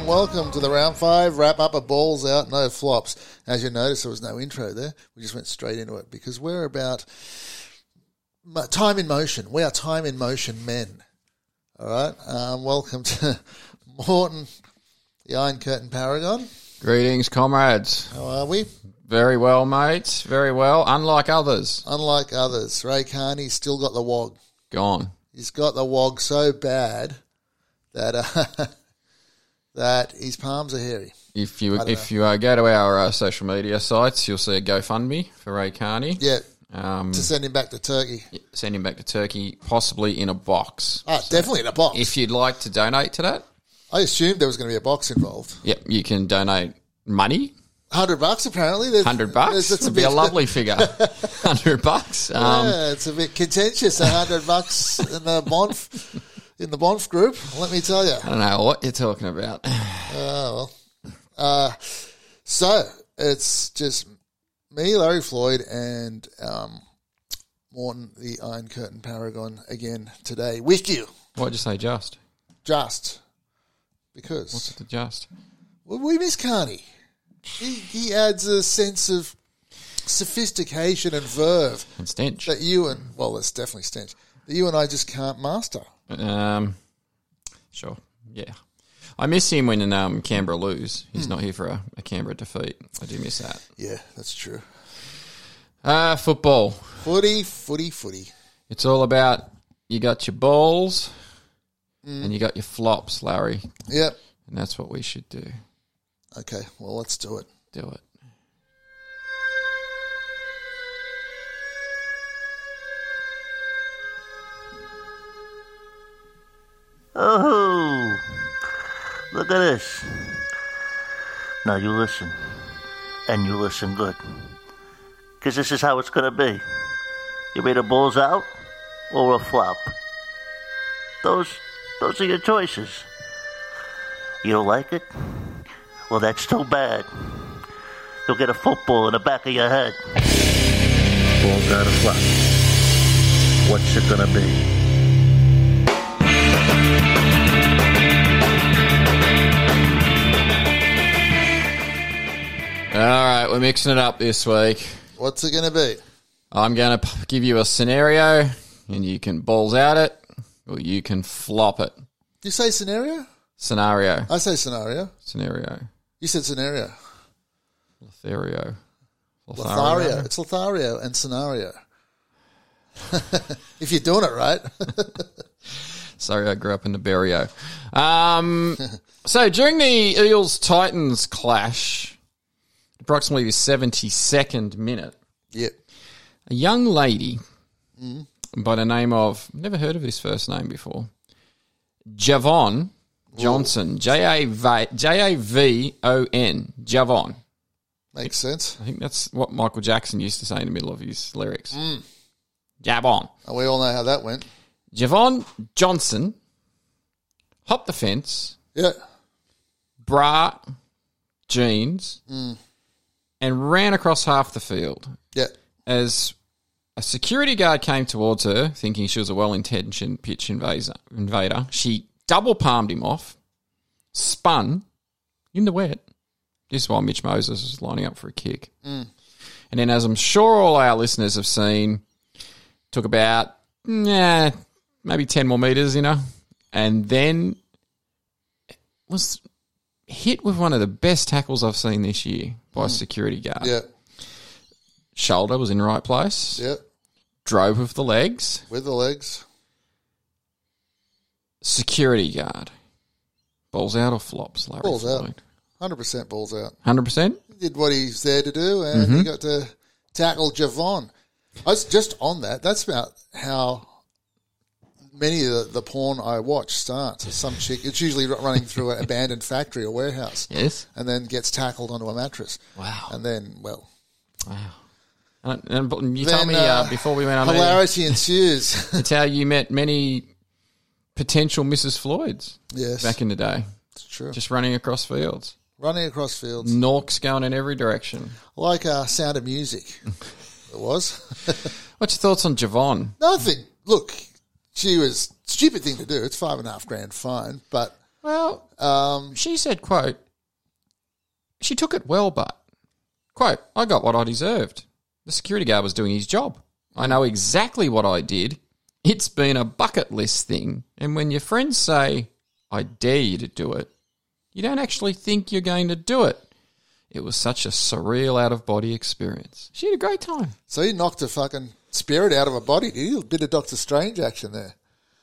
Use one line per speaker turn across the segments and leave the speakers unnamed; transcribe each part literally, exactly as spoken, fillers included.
and welcome to the round five wrap up of Balls Out, no flops. As you notice, there was no intro there. We just went straight into it because we're about time in motion. We are time in motion men. All right. Um, welcome to Morton, the Iron Curtain Paragon.
Greetings, comrades.
How are we?
Very well, mates. Very well. Unlike others.
Unlike others. Ray Carney's still got the wog.
Gone.
He's got the wog so bad that uh, that his palms are hairy.
If you if know. you uh, go to our uh, social media sites, you'll see a GoFundMe for Ray Carney.
Yeah.
Um,
to send him back to Turkey.
Send him back to Turkey, possibly in a box.
Oh, so definitely in a box.
If you'd like to donate to that.
I assumed there was going to be a box involved.
Yep, you can donate money.
Hundred bucks, apparently. There's,
Hundred bucks. It would be a lovely figure. Hundred bucks. Um,
yeah, it's a bit contentious. A hundred bucks in the Bonf in the Bonf group. Let me tell you.
I don't know what you're talking about.
Oh well. Uh, so it's just me, Larry Floyd, and um, Morton, the Iron Curtain Paragon, again today with you.
Why'd you say just?
Just because.
What's it to just?
Well, we miss Carney. He, he adds a sense of sophistication and verve.
And stench.
That you and, well, it's definitely stench, that you and I just can't master.
Um, sure, yeah. I miss him when um, Canberra lose. He's hmm. not here for a, a Canberra defeat. I do miss that.
Yeah, that's true.
Uh, football.
Footy, footy, footy.
It's all about you got your balls
mm.
and you got your flops, Larry.
Yep.
And that's what we should do.
Okay, well, let's do it.
Do it.
Oh, look at this. Now you listen, and you listen good. Because this is how it's going to be. You made a balls out or a flop. Those, those are your choices. You don't like it? Well, that's too bad. You'll get a football in the back of your head. Balls out of flop. What's it gonna be?
All right, we're mixing it up this week.
What's it gonna be?
I'm going to give you a scenario, and you can balls out it, or you can flop it.
You say scenario?
Scenario.
I say scenario.
Scenario.
You said scenario.
Lothario.
Lothario. It's Lothario and scenario. If you're doing it right.
Sorry, I grew up in the Barrio. Um, so during the Eels-Titans clash, approximately the seventy-second minute,
yep.
a young lady
mm. by
the name of, never heard of this first name before, Javon Johnson, J A V O N, Javon.
Makes sense.
I think that's what Michael Jackson used to say in the middle of his lyrics.
Mm.
Javon.
And we all know how that went.
Javon Johnson hopped the fence,
yeah,
bra, jeans,
mm. and
ran across half the field.
Yeah.
As a security guard came towards her, thinking she was a well-intentioned pitch invader, she double palmed him off, spun in the wet. This is while Mitch Moses was lining up for a kick.
Mm.
And then, as I'm sure all our listeners have seen, took about, nah, maybe ten more metres, you know, and then was hit with one of the best tackles I've seen this year by mm. a security guard.
Yeah.
Shoulder was in the right place.
Yeah.
Drove with the legs.
With the legs.
Security guard. Balls out or flops, Larry?
Balls
Floyd?
out. one hundred percent balls out.
one hundred percent?
He did what he's there to do, and
mm-hmm.
he got to tackle Javon. I was just on that. That's about how many of the, the porn I watch starts. It's some chick. It's usually running through an abandoned factory or warehouse.
Yes.
And then gets tackled onto a mattress.
Wow.
And then, well.
Wow. And, and you
then,
told me uh, uh, before we went on
hilarity ensues.
It's how you met many potential Missus Floyds.
Yes.
Back in the day.
It's true.
Just running across fields.
Running across fields.
Norks going in every direction.
Like uh, Sound of Music. It was.
What's your thoughts on Javon?
Nothing. Look, she was stupid thing to do. It's five and a half grand fine, but
Well,
Um,
she said, quote, she took it well, but, quote, I got what I deserved. The security guard was doing his job. I know exactly what I did. It's been a bucket list thing. And when your friends say, I dare you to do it, you don't actually think you're going to do it. It was such a surreal out-of-body experience. She had a great time.
so he knocked a fucking spirit out of a body, did he? A bit of Doctor Strange action there.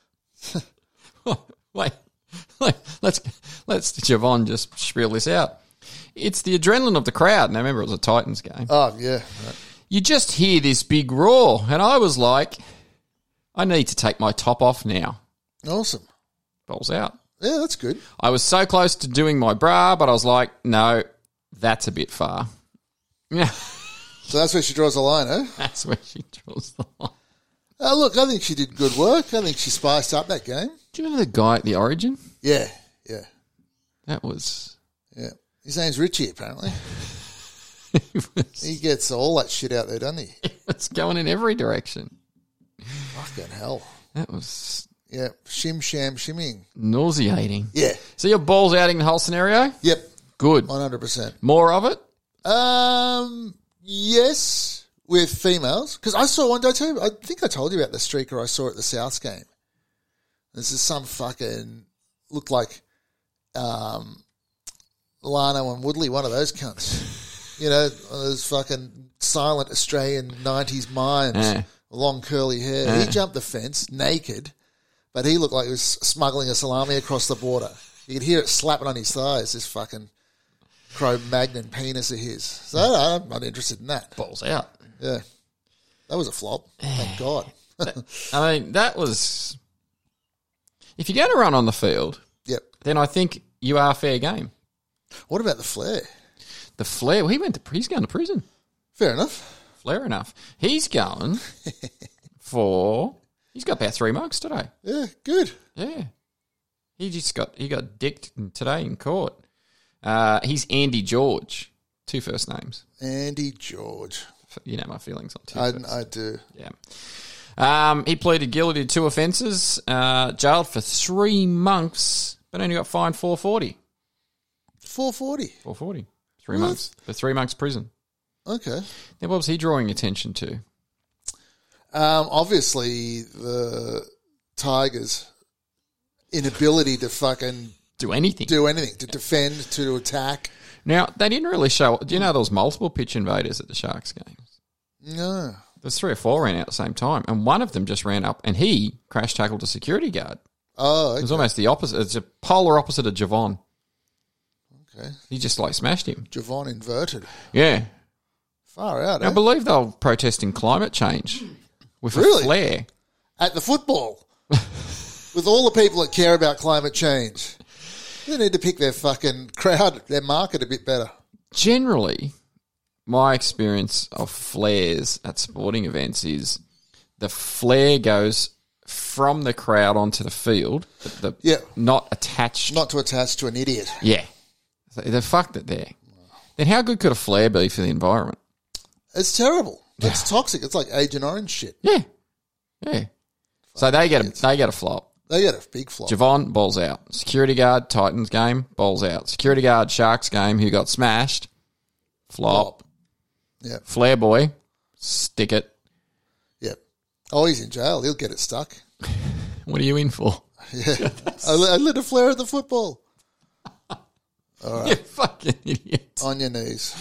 Wait, wait, let's let's Javon just spiel this out. It's the adrenaline of the crowd. Now, remember, it was a Titans game.
Oh, yeah. Right.
You just hear this big roar, and I was like, I need to take my top off now.
Awesome.
Balls out.
Yeah, that's good.
I was so close to doing my bra, but I was like, no, that's a bit far. Yeah,
So that's where she draws the line, eh?
that's where she draws the line.
Oh, look, I think she did good work. I think she spiced up that game.
Do you remember the guy at the Origin?
Yeah, yeah,
That was...
yeah. His name's Richie, apparently.
He was,
He gets all that shit out there, doesn't he?
it's going in every direction.
Fucking hell.
That was
Yeah, shim, sham, shimming.
nauseating.
Yeah.
So your balls outing the whole scenario?
Yep,
Good.
one hundred percent.
More of it?
Um, yes, with females. Because I saw one day too. I think I told you about the streaker I saw at the Souths game. This is some fucking, looked like um, Lano and Woodley, one of those cunts. You know, one of those fucking silent Australian nineties mimes,
Yeah.
long curly hair.
Yeah.
He jumped the fence naked, but he looked like he was smuggling a salami across the border. You could hear it slapping on his thighs, this fucking Cro-Magnon penis of his. So I'm not interested in that.
Balls out.
Yeah. That was a flop. Thank God.
I mean, that was... If you're going to run on the field,
Yep.
then I think you are fair game.
What about the flare?
The Flair, well, he went to, he's going to prison.
Fair enough.
Fair enough. He's going for, he's got about three mugs today.
Yeah, good.
Yeah. He just got, he got dicked today in court. Uh, he's Andy George. Two first names.
Andy George.
You know my feelings on two
I,
first.
I do.
Yeah. Um, he pleaded guilty to two offences, uh, jailed for three months, but only got fined four forty.
four forty.
four forty. Three
What?
months. For three months prison.
Okay.
Now, what was he drawing attention to?
Um, obviously, the Tigers' inability to fucking
Do anything.
do anything, to defend, to attack.
Now, they didn't really show... Do you know there was multiple pitch invaders at the Sharks games?
No.
There's three or four ran out at the same time, and one of them just ran up, and he crash tackled a security guard.
Oh,
It was
okay.
almost the opposite. It's a polar opposite of Javon.
okay.
He just, like, smashed him.
Javon inverted.
Yeah.
Far out,
I
eh?
believe they were protesting climate change with
Really?
a flare.
At the football. With all the people that care about climate change. They need to pick their fucking crowd, their market a bit better.
Generally, my experience of flares at sporting events is the flare goes from the crowd onto the field, but the,
Yeah.
not attached.
Not to attach to an idiot.
Yeah. So they fucked it there. Then how good could a flare be for the environment?
It's terrible. It's toxic. It's like Agent Orange shit.
Yeah. Yeah. So they get a, they get a flop.
They get a big flop.
Javon, balls out. Security guard, Titans game, balls out. Security guard, Sharks game, who got smashed, flop.
Flop. Yeah.
Flare boy, stick it.
Yeah. Oh, he's in jail. He'll get it stuck.
What are you in for?
Yeah. I, I lit a flare at the football.
You fucking idiot.
On your knees.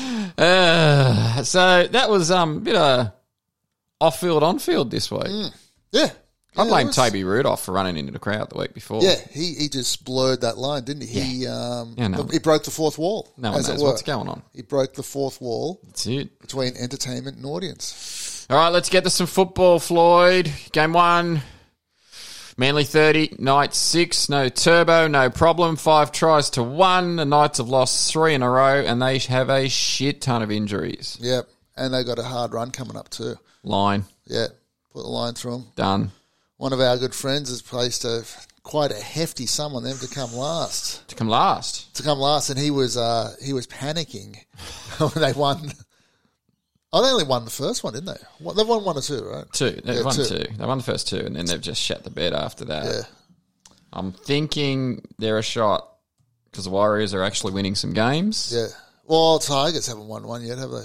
Uh, so that was um, a bit of off-field, on-field this week.
Yeah.
I
Yeah,
blame
it was-
Toby Rudolph for running into the crowd the week before.
Yeah, he, he just blurred that line, didn't he? He um
Yeah, no.
he broke the fourth wall.
No one
as it
knows
were.
what's going on.
He broke the fourth wall
That's it.
between entertainment and audience.
All right, let's get to some football, Floyd. Game one. Manly thirty, Knights six, no turbo, no problem. Five tries to one. The Knights have lost three in a row, and they have a shit ton of injuries.
Yep. And they got a hard run coming up too.
Line,
Yeah. Put the line through them.
done.
One of our good friends has placed a quite a hefty sum on them to come last.
To come last.
To come last, and he was uh, he was panicking when they won. Oh, they only won the first one, didn't they? What- They've won one or two, right?
Two. They
Yeah,
won
two.
two. They won the first two, and then they've just shut the bed after that.
Yeah.
I'm thinking they're a shot because the Warriors are actually winning some games.
Yeah. Well, Tigers haven't won one yet, have they?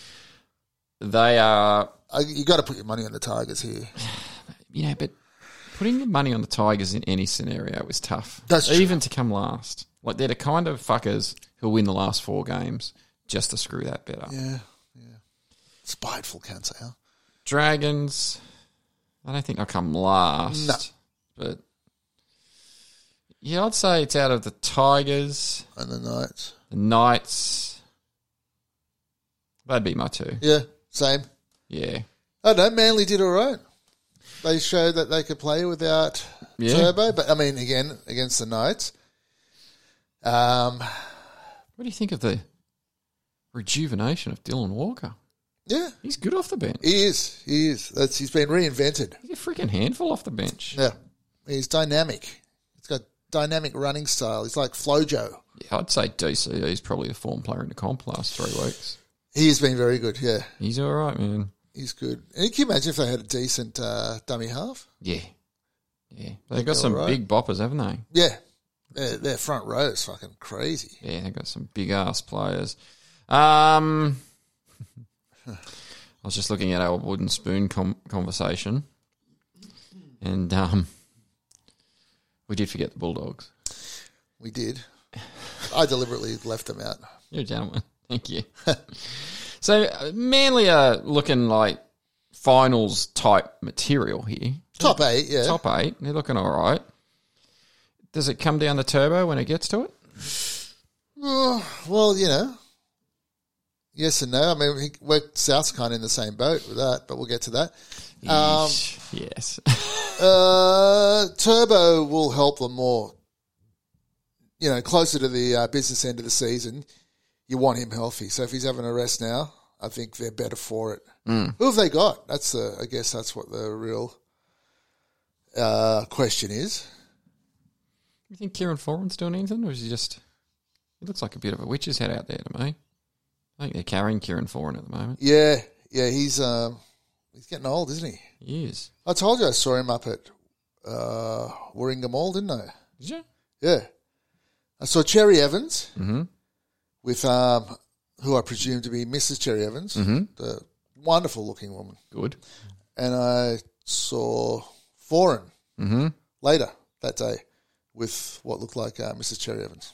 They are,
Uh, you got to put your money on the Tigers here.
you know, but putting your money on the Tigers in any scenario is tough.
That's true.
Even to come last. Like, they're the kind of fuckers who'll win the last four games just to screw that bet up.
Yeah, yeah. Spiteful cancer. Huh?
Dragons, I don't think they'll come last.
No.
But, yeah, I'd say it's out of the Tigers,
And the Knights.
the Knights. That'd be my two.
Yeah, same.
Yeah.
I don't know, Manly did all right. They showed that they could play without
Yeah.
Turbo, but I mean, again, against the Knights. Um,
What do you think of the rejuvenation of Dylan Walker?
yeah,
He's good off the bench.
he is. He is. That's he's been reinvented.
He's a freaking handful off the bench.
Yeah, he's dynamic. He's got dynamic running style. He's like Flojo.
Yeah, I'd say D C E's probably a form player in the comp last three weeks.
He's been very good. Yeah,
He's all right, man.
he's good. And can you imagine if they had a decent uh, dummy half?
Yeah. Yeah. They've got
they're
some
all right.
big boppers, haven't they?
Yeah, their, their front row is fucking crazy.
Yeah, they've got some big ass players. Um, I was just looking at our wooden spoon com- conversation, and um, we did forget the Bulldogs.
We did. I deliberately left them out.
You're a gentleman. Thank you. So, uh, Manly are looking like finals type material here.
Top eight, yeah.
Top eight. They're looking all right. Does it come down to Turbo when it gets to it?
Oh, well, you know, yes and no. I mean, he- we're South's kind of in the same boat with that, but we'll get to that. Um,
yes.
uh, Turbo will help them more. You know, closer to the uh, business end of the season, you want him healthy. So if he's having a rest now, I think they're better for it.
Mm.
Who have they got? That's the. I guess that's what the real uh, question is.
You think Kieran Foran's doing anything, or is he just... He looks like a bit of a witch's head out there to me. I think they're carrying Kieran Foran at the moment.
Yeah, yeah, he's um, he's getting old, isn't he?
He is.
I told you I saw him up at uh, Warringah Mall, didn't I?
Did you?
Yeah. I saw Cherry Evans
Mm-hmm.
with um, who I presume to be Missus Cherry Evans,
Mm-hmm.
the wonderful looking woman.
Good.
And I saw Foran
Mm-hmm.
later that day with what looked like uh, Missus Cherry Evans.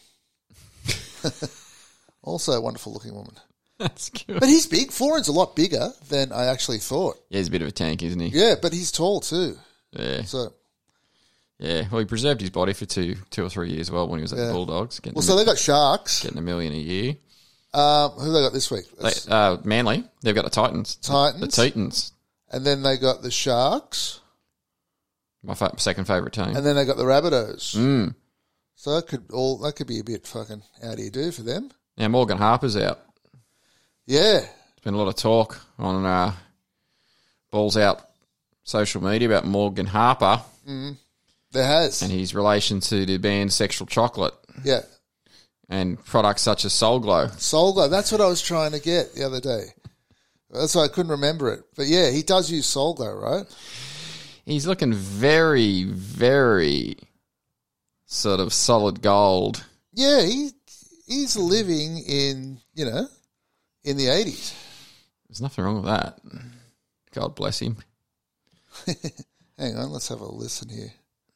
Also a wonderful looking woman.
That's good.
But he's big. Foran's a lot bigger than I actually thought.
Yeah, he's a bit of a tank, isn't he?
Yeah, but he's tall too.
Yeah.
So,
Yeah. Well, he preserved his body for two two or three years well when he was at
Yeah.
the Bulldogs, getting,
well,
a,
so they got Sharks.
getting a million a year.
Um, who they got this week?
They,
That's
uh, Manly, they've got the Titans.
Titans.
The Titans.
And then they got the Sharks.
My fa- second favourite team.
And then they got the Rabbitohs.
Mm.
So that could all that could be a bit fucking how do you do for them?
Now, Morgan Harper's out.
Yeah.
There's been a lot of talk on uh, Balls Out social media about Morgan Harper
There has.
and his relation to the band Sexual Chocolate
Yeah.
and products such as Soul Glow.
Soul Glow. That's what I was trying to get the other day. That's why I couldn't remember it. But yeah, he does use Soul Glow, right?
He's looking very, very sort of solid gold.
Yeah, he he's living in, you know, in the eighties.
There's nothing wrong with that. God bless him.
Hang on, let's have a listen here.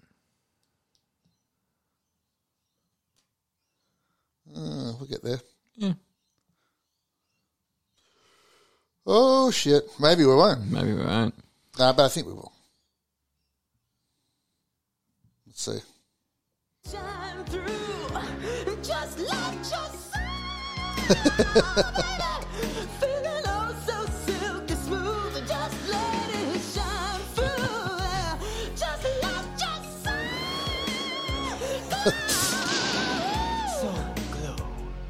Uh, we'll get there.
Yeah.
Oh, shit. Maybe we won't.
Maybe we won't.
No, but I think we will. Let's see.
Shine through, just let your soul, feeling oh so silky smooth, just let it shine through, just let your soul go.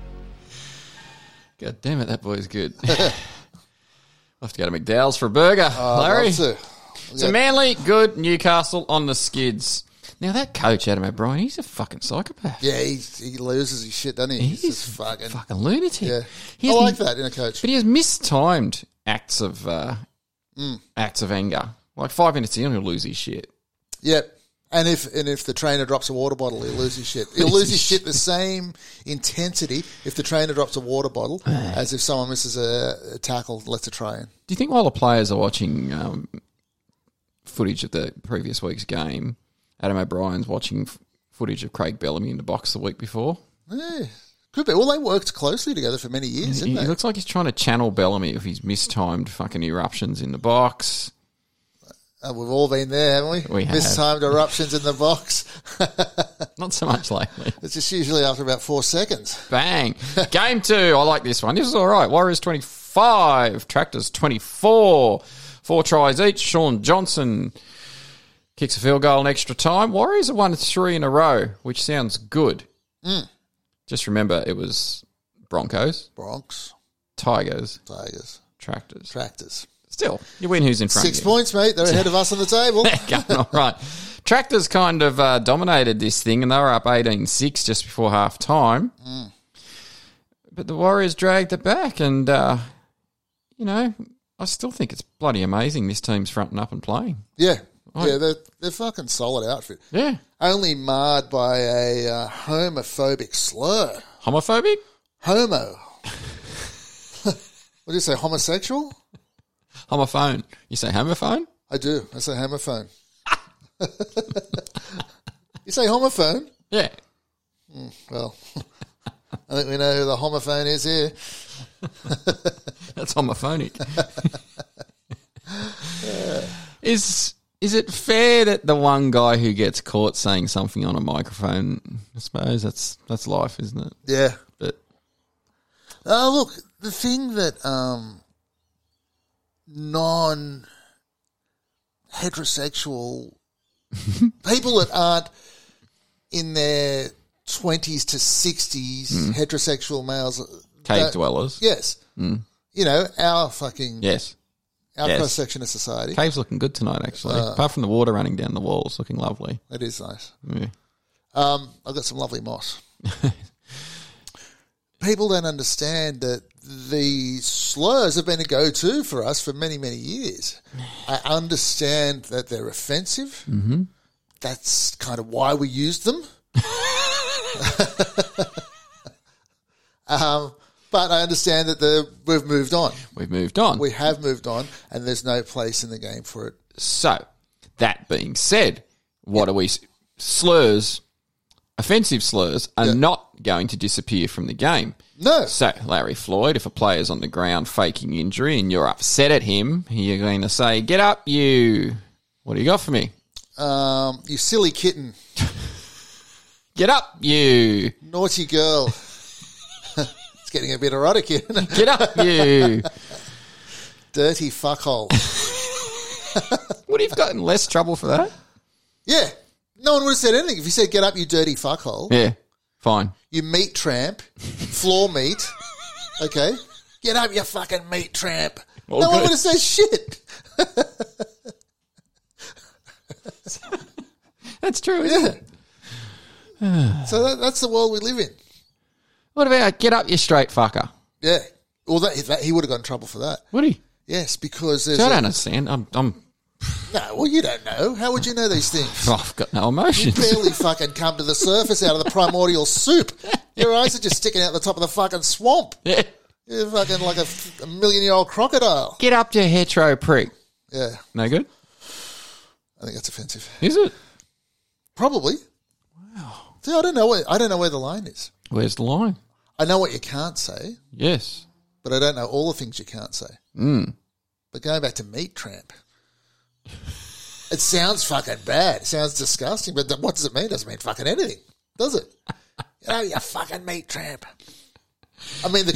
God damn it, that boy's good. I'll have to go to McDowell's for a burger,
Uh,
Larry.
love to.
So
Yeah.
Manly, good. Newcastle on the skids. Now that coach, Adam O'Brien, he's a fucking psychopath.
Yeah, he, he loses his shit, doesn't he?
He's,
He's just fucking...
fucking lunatic.
Yeah.
He
I
has-
like that in a coach.
But he has mistimed acts of uh,
Mm.
acts of anger. Like five minutes in, he'll lose his shit.
Yep. And if and if the trainer drops a water bottle, he'll lose his shit. He'll lose his shit the same intensity if the trainer drops a water bottle as if someone misses a, a tackle, lets a try in.
Do you think while the players are watching um, footage of the previous week's game, Adam O'Brien's watching f- footage of Craig Bellamy in the box the week before?
Yeah, could be. Well, they worked closely together for many years,
He,
didn't
he
they?
looks like he's trying to channel Bellamy with his mistimed fucking eruptions in the box.
Uh, we've all been there, haven't we?
We have.
Mistimed eruptions in the box.
Not so much lately.
It's just usually after about four seconds.
Bang. Game two. I like this one. This is all right. Warriors twenty-five, Tractors twenty-four. Four tries each. Sean Johnson kicks a field goal in extra time. Warriors have won three in a row, which sounds good.
Mm.
Just remember, it was Broncos,
Bronx,
Tigers,
Tigers,
Tractors.
Tractors.
Still, you win who's in front
Six
of you.
points, mate. They're ahead of us on the table.
Going all right. Tractors kind of uh, dominated this thing, and they were up eighteen six just before half time.
Mm.
But the Warriors dragged it back, and, uh, you know, I still think it's bloody amazing this team's fronting up and playing.
Yeah.
Right.
Yeah, they're, they're fucking solid outfit.
Yeah.
Only marred by a uh, homophobic slur.
Homophobic?
Homo. What do you say, homosexual?
Homophone. You say homophone?
I do. I say homophone. You say homophone?
Yeah.
Well, I think we know who the homophone is here.
That's homophonic. Is is it fair that the one guy who gets caught saying something on a microphone, I suppose that's that's life, isn't it?
Yeah.
But
Uh, look, the thing that um, non-heterosexual people that aren't in their twenties to sixties, heterosexual males.
cave
don't-
dwellers.
Yes. You know, our fucking,
Yes.
our
yes.
cross-section of society.
Cave's looking good tonight, actually. Apart from the water running down the walls, looking lovely.
It is nice.
Yeah.
Um, I've got some lovely moss. People don't understand that the slurs have been a go-to for us for many, many years. I understand that they're offensive. Mm-hmm. That's kind of why we used them. um, but I understand that the, we've moved on.
We've moved on.
We have moved on, and there's no place in the game for it.
So, that being said, what are we... Slurs, offensive slurs, are
Yeah.
not going to disappear from the game.
No.
So, Larry Floyd, if a player's on the ground faking injury and you're upset at him, you're going to say, get up, you... What do you got for me?
Um, you silly kitten.
Get up, you...
Naughty girl. It's getting a bit erotic here. Isn't it?
Get up, you...
Dirty fuckhole.
Would he have gotten less trouble for that?
Yeah. No one would have said anything. If you said, get up, you dirty fuckhole.
Yeah, fine.
You meat tramp. Floor meat. Okay. Get up, you fucking meat tramp.
All
no one
good.
would have said shit.
That's true, isn't
Yeah.
it?
So that, that's the world we live in.
What about get up, you straight fucker?
Yeah. Well, that, that, he would have got in trouble for that.
Would he?
Yes, because there's
So I
a-
don't understand. I'm, I'm,
no, well, you don't know. How would you know these things?
I've got no emotions.
Barely fucking come to the surface out of the primordial soup. Your eyes are just sticking out the top of the fucking swamp.
Yeah.
You're fucking like a, a million-year-old crocodile.
Get up, you hetero prick.
Yeah,
No good?
I think that's offensive.
Is it?
Probably. Wow. See, I don't know where I don't know where the line is.
Where's the line?
I know what you can't say,
Yes.
but I don't know all the things you can't say.
Mm.
But going back to meat tramp, it sounds fucking bad. It sounds disgusting, but what does it mean? It doesn't mean fucking anything, does it? You know, you fucking meat tramp. I mean, the,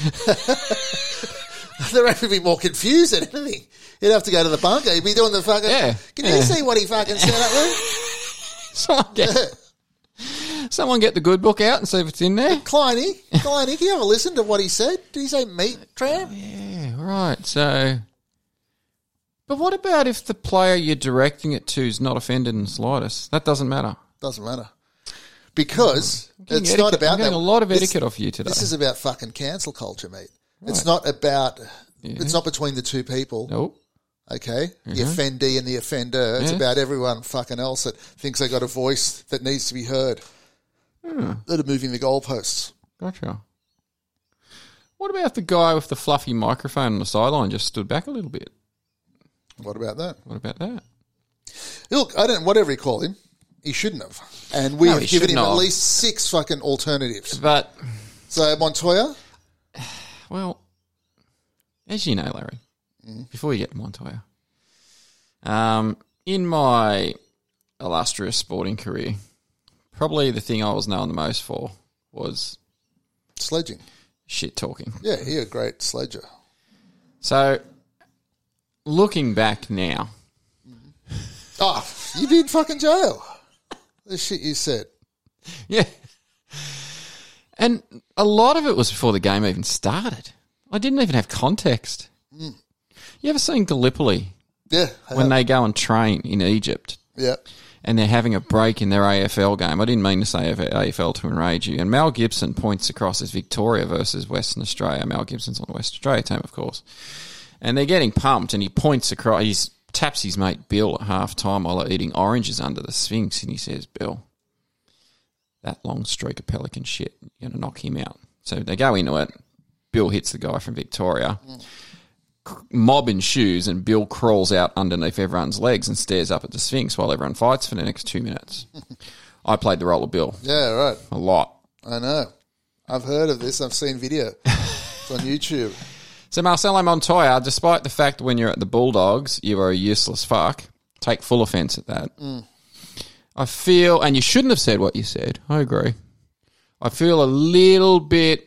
they're having to be more confused than anything. You'd have to go to the bunker. You'd be doing the fucking...
Yeah.
Can
Yeah.
you see what he fucking said up there?
Someone get, someone get the good book out and see if it's in there.
Kleiny, Kleiny, can you have a listen to what he said? Did he say meat tramp?
Yeah, right. So, but what about if the player you're directing it to is not offended in the slightest? That doesn't matter.
Doesn't matter. Because
Getting
it's
etiquette-
not about
I'm getting
that.
a lot of
This-
etiquette off you today.
This is about fucking cancel culture, mate. It's not about... It's not between the two people.
Nope.
Okay, the offendee and the offender. It's
Yeah.
about everyone fucking else that thinks they got a voice that needs to be heard. That are moving the goalposts.
Gotcha. What about the guy with the fluffy microphone on the sideline just stood back a little bit?
What about that?
What about that?
Look, I don't. Whatever he called him, he shouldn't have. And we
No,
have
he
given him
shouldn't
at
have.
least six fucking alternatives.
But,
So Montoya,
well, as you know, Larry, before you get to Montoya, um, in my illustrious sporting career, probably the thing I was known the most for was
sledging.
shit talking.
Yeah, he a great sledger.
So, looking back now,
Oh, you did fucking jail. The shit you said.
yeah. And a lot of it was before the game even started. I didn't even have context. You ever seen Gallipoli
Yeah. I
when
have.
they go and train in Egypt
Yeah.
and they're having a break in their A F L game? I didn't mean to say A F L to enrage you. And Mel Gibson points across as Victoria versus Western Australia. Mel Gibson's on the West Australia team, of course. And they're getting pumped and he points across, he taps his mate Bill at half time while they're eating oranges under the Sphinx and he says, Bill, that long streak of pelican shit, you're going to knock him out. So they go into it. Bill hits the guy from Victoria. C- Mob in shoes, and Bill crawls out underneath everyone's legs and stares up at the Sphinx while everyone fights for the next two minutes. I played the role of Bill
Yeah, right.
a lot.
I know. I've heard of this. I've seen video. It's on YouTube.
So Marcelo Montoya, despite the fact when you're at the Bulldogs, you are a useless fuck, take full offence at that. I feel, and you shouldn't have said what you said, I agree. I feel a little bit,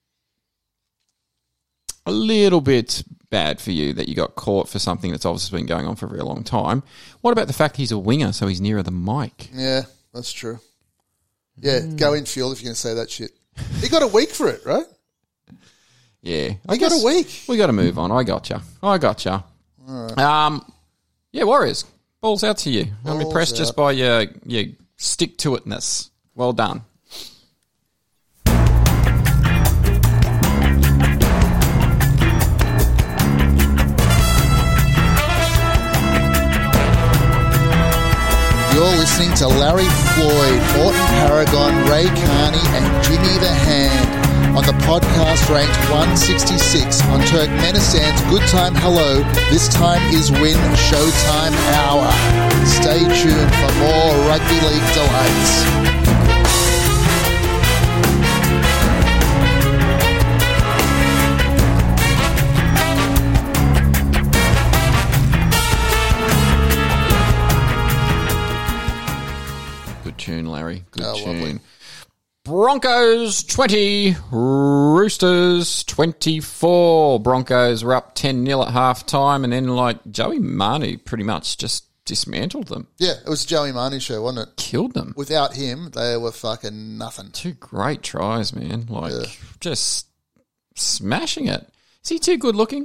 a little bit bad for you that you got caught for something that's obviously been going on for a very long time. What about the fact he's a winger, so he's nearer the mic?
Yeah, that's true. Yeah, go in field if you're going to say that shit. He got a week for it, right?
Yeah. I
He got
guess
a week.
we got to move on. I gotcha. I gotcha. Um, yeah, Warriors, balls out to you. I'm
Balls
impressed just
out.
by your, your stick-to-itness. Well done.
You're listening to Larry Floyd, Morton Paragon, Ray Carney, and Jimmy the Hand on the podcast ranked one sixty-six on Turkmenistan's Good Time Hello. This time is Win Showtime Hour. Stay tuned for more rugby league delights.
Good tune, Larry. Good
Oh,
tune.
lovely.
Broncos twenty, Roosters twenty-four. Broncos were up ten nil at half time, and then, like, Joey Manu pretty much just dismantled them,
Yeah, it was Joey Manu show, wasn't it?
killed them.
Without him, they were fucking nothing.
Two great tries, man. Like, just smashing it. Is he too good looking?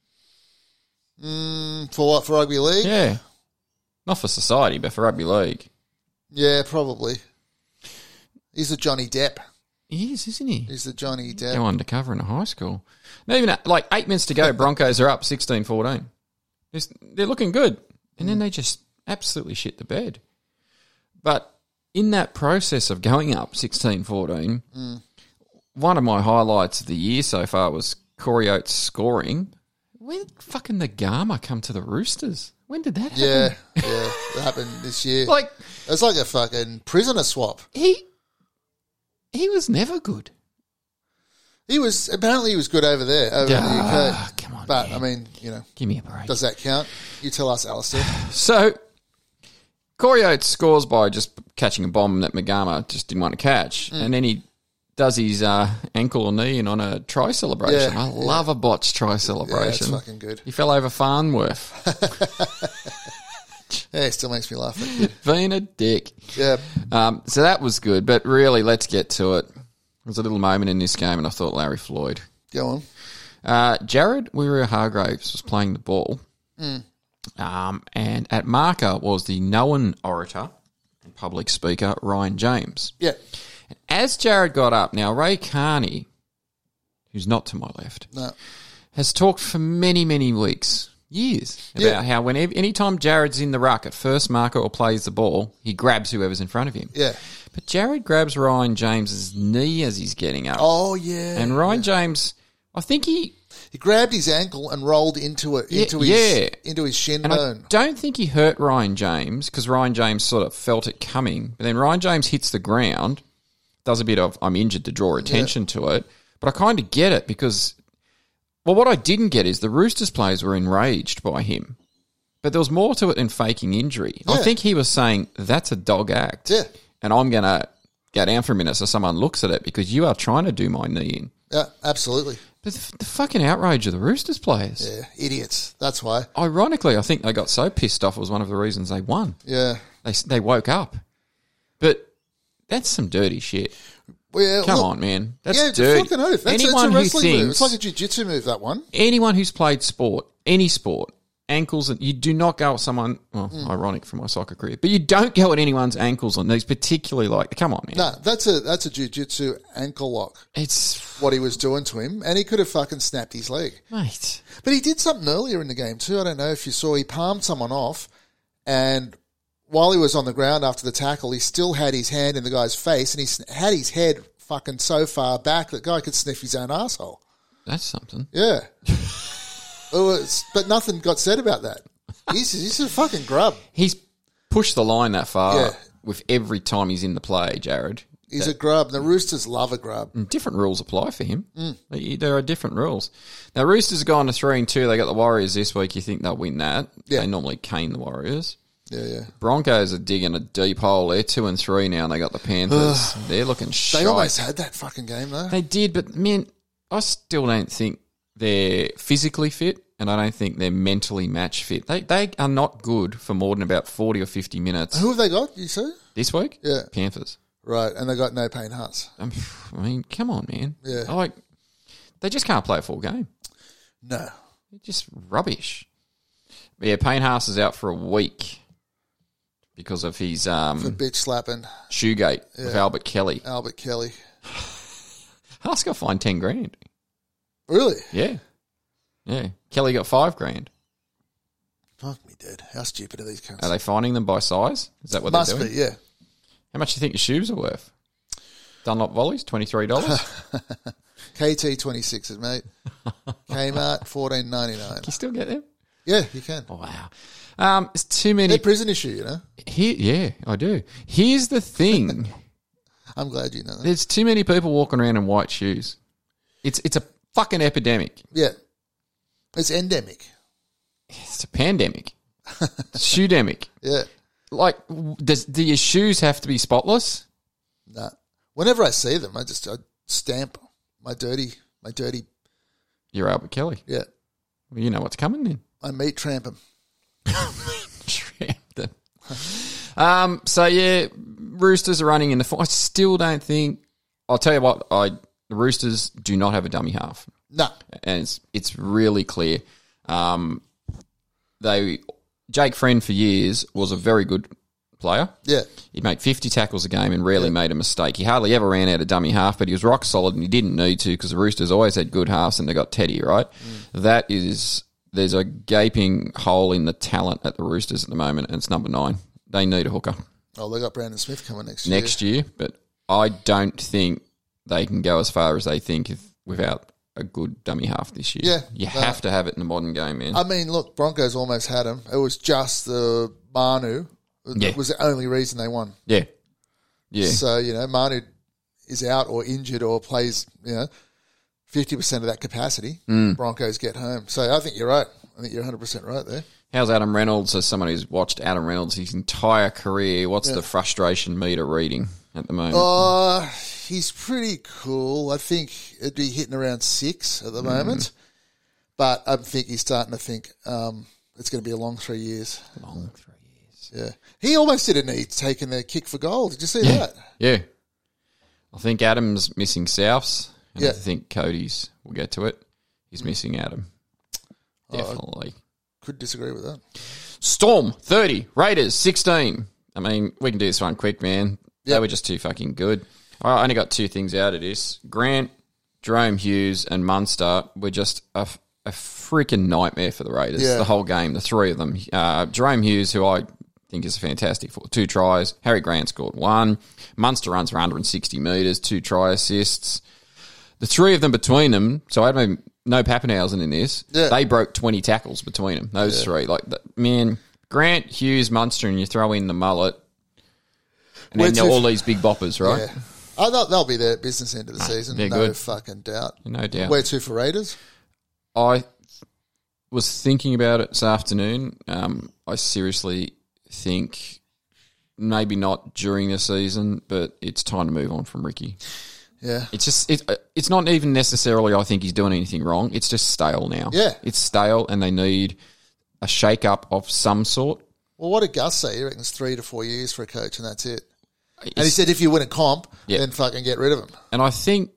Mm, for what, for rugby league?
Yeah. Not for society, but for rugby league.
Yeah, probably. He's a Johnny Depp.
He is, isn't he?
He's the Johnny Depp.
Go undercover in a high school. Not even at, like eight minutes to go, Broncos are up sixteen fourteen. They're, they're looking good. And then they just absolutely shit the bed. But in that process of going up sixteen fourteen, one of my highlights of the year so far was Corey Oates scoring. When did fucking the Nagama come to the Roosters? When did that happen?
Yeah, yeah, that happened this year.
Like,
It's like a fucking prisoner swap.
he he was never good.
He was apparently he was good over there, over in the U
Ah,
K.
come on,
But
man.
I mean, you know,
Give me a break.
does that count? You tell us, Alistair.
So, Corey Oates scores by just catching a bomb that Magama just didn't want to catch. And then he does his uh, ankle or knee and on a try celebration.
Yeah,
I love a botched try
Yeah, it's
celebration.
fucking good.
He fell over Farnworth.
Yeah, it still makes me laugh. That kid.
Being a dick.
Yeah,
Um, so that was good. But really, let's get to it. There was a little moment in this game and I thought Larry Floyd.
go on.
Uh, Jared Waerea-Hargreaves was playing the ball. Um, and at marker was the known orator and public speaker, Ryan James.
Yeah,
As Jared got up, now Ray Carney, who's not to my left,
no,
has talked for many, many weeks years about
Yeah.
how whenever anytime Jared's in the ruck at first marker or plays the ball, he grabs whoever's in front of him.
Yeah.
But Jared grabs Ryan James's knee as he's getting up.
Oh, yeah.
and Ryan James, I think he...
He grabbed his ankle and rolled into it,
Yeah,
into his,
yeah.
into his shin
And I
bone.
don't think he hurt Ryan James because Ryan James sort of felt it coming. But then Ryan James hits the ground, does a bit of I'm injured to draw attention to it. But I kind of get it because, well, what I didn't get is the Roosters players were enraged by him. But there was more to it than faking injury. I
Yeah.
think he was saying, that's a dog act.
Yeah.
And I'm going to go down for a minute so someone looks at it because you are trying to do my knee in.
Yeah, absolutely.
But the, the fucking outrage of the Roosters players.
Yeah, idiots. That's why.
Ironically, I think they got so pissed off it was one of the reasons they won.
Yeah.
They they woke up. But that's some dirty shit.
Well, yeah,
Come
look,
on, man. That's
yeah,
dirty.
fucking oath. That's,
anyone
that's a
who
wrestling move.
thinks,
It's like a jiu-jitsu move, that one.
anyone who's played sport, any sport, ankles, and you do not go at someone, well,
Mm.
ironic for my soccer career, but you don't go at anyone's ankles on these, particularly like, come on, man.
No, that's a that's a jiu-jitsu ankle lock,
It's,
what he was doing to him, and he could have fucking snapped his leg.
mate.
But he did something earlier in the game too. I don't know if you saw. He palmed someone off, and while he was on the ground after the tackle, he still had his hand in the guy's face, and he s- had his head fucking so far back that the guy could sniff his own asshole.
That's something.
Yeah. It was, but nothing got said about that. He's, he's a fucking grub.
He's pushed the line that far
Yeah.
with every time he's in the play, Jared.
He's a grub. The Roosters love a grub.
And different rules apply for him.
Mm.
Like, There are different rules. Now, Roosters have gone to three and two. They got the Warriors this week. You think they'll win that?
Yeah.
They normally cane the Warriors.
Yeah, yeah.
Broncos are digging a deep hole. They're two and three now, and they got the Panthers. They're looking
They
shite.
almost had that fucking game though.
They did, but man, I still don't think they're physically fit, and I don't think they're mentally match fit. They they are not good for more than about forty or fifty minutes
Who have they got? You say?
this week.
Yeah.
Panthers.
Right, and they got no Payne Haas.
Um, I mean, come on, man.
Yeah.
I like they just can't play a full game.
No.
They're just rubbish. But yeah, Payne Haas is out for a week because of his
For
um,
bitch slapping
shoegate with Albert Kelly.
Albert Kelly.
Haas got fined ten grand.
Really?
Yeah, yeah. Kelly got five grand.
Fuck me dead. How stupid are these cunts?
Are they finding them by size? Is that what
Must
they're doing?
be, yeah.
How much do you think your shoes are worth? Dunlop volleys, twenty-three dollars.
K T twenty-sixes, mate. Kmart fourteen ninety-nine.
Can you still get them?
Yeah, you can.
Oh, wow. Um, it's too many.
They're prison issue, you know.
Here, yeah, I do. Here's the thing.
I'm glad you know that.
There's too many people walking around in white shoes. It's it's a fucking epidemic.
Yeah. It's endemic.
It's a pandemic. Shoedemic.
Yeah.
Like, does do your shoes have to be spotless?
Nah. Whenever I see them, I just I stamp my dirty, my dirty,
You're Albert Kelly.
yeah.
Well, you know what's coming then.
I meat tramp them.
Trapped them. um. So yeah, Roosters are running in the. I still don't think. I'll tell you what. I the Roosters do not have a dummy half,
No.
and it's it's really clear. Um, they Jake Friend for years was a very good player.
Yeah.
He'd make fifty tackles a game and rarely made a mistake. He hardly ever ran out of dummy half, but he was rock solid and he didn't need to because the Roosters always had good halves and they got Teddy, right? Mm. That is, there's a gaping hole in the talent at the Roosters at the moment, and it's number nine. They need a hooker
Oh, they got Brandon Smith coming next year.
next year, but I don't think they can go as far as they think if, without a good dummy half this year.
Yeah,
You
no.
have to have it in the modern game, man.
I mean, look, Broncos almost had him. It was just the Manu. That
Yeah.
was the only reason they won.
yeah. Yeah.
So, you know, Manu is out or injured or plays, you know, fifty percent of that capacity.
Mm.
Broncos get home. So I think you're right. I think you're one hundred percent right there.
How's Adam Reynolds, as someone who's watched Adam Reynolds his entire career, what's
Yeah.
the frustration meter reading at the moment?
Uh, he's pretty cool. I think it'd be hitting around six at the moment. But I think he's starting to think um, it's going to be a long three years.
Long three years.
Yeah. He almost did a knee taking the kick for goal. Did you see that?
Yeah. I think Adam's missing Souths, and I
Yeah.
think Cody's, we'll get to it, he's missing Adam.
Oh,
Definitely.
Could disagree with that.
Storm, thirty. Raiders, sixteen. I mean, we can do this one quick, man. They
Yep.
were just too fucking good. I only got two things out of this. Grant, Jerome Hughes, and Munster were just a, a freaking nightmare for the Raiders,
Yeah.
the whole game, the three of them. Uh, Jerome Hughes, who I think is a fantastic for two tries. Harry Grant scored one. Munster runs for one hundred sixty metres, two try assists. The three of them between them, so I don't no Pappenhausen in this,
Yeah.
they broke twenty tackles between them, those
Yeah.
three. Like, the, man, Grant, Hughes, Munster, and you throw in the mullet, and
We're
then
too-
all these big boppers, right?
Yeah. Oh, they'll, they'll be there at business end of the season.
they're
No
good.
fucking doubt.
No doubt.
Where to for Raiders?
I was thinking about it this afternoon. Um, I seriously think maybe not during the season, but it's time to move on from Ricky.
Yeah.
It's just it, it's not even necessarily I think he's doing anything wrong. It's just stale now.
Yeah.
It's stale, and they need a shake up of some sort.
Well, what did Gus say? He reckons three to four years for a coach, and that's it. And he
It's-
said if you win a comp,
Yeah.
then fucking get rid of him.
and I think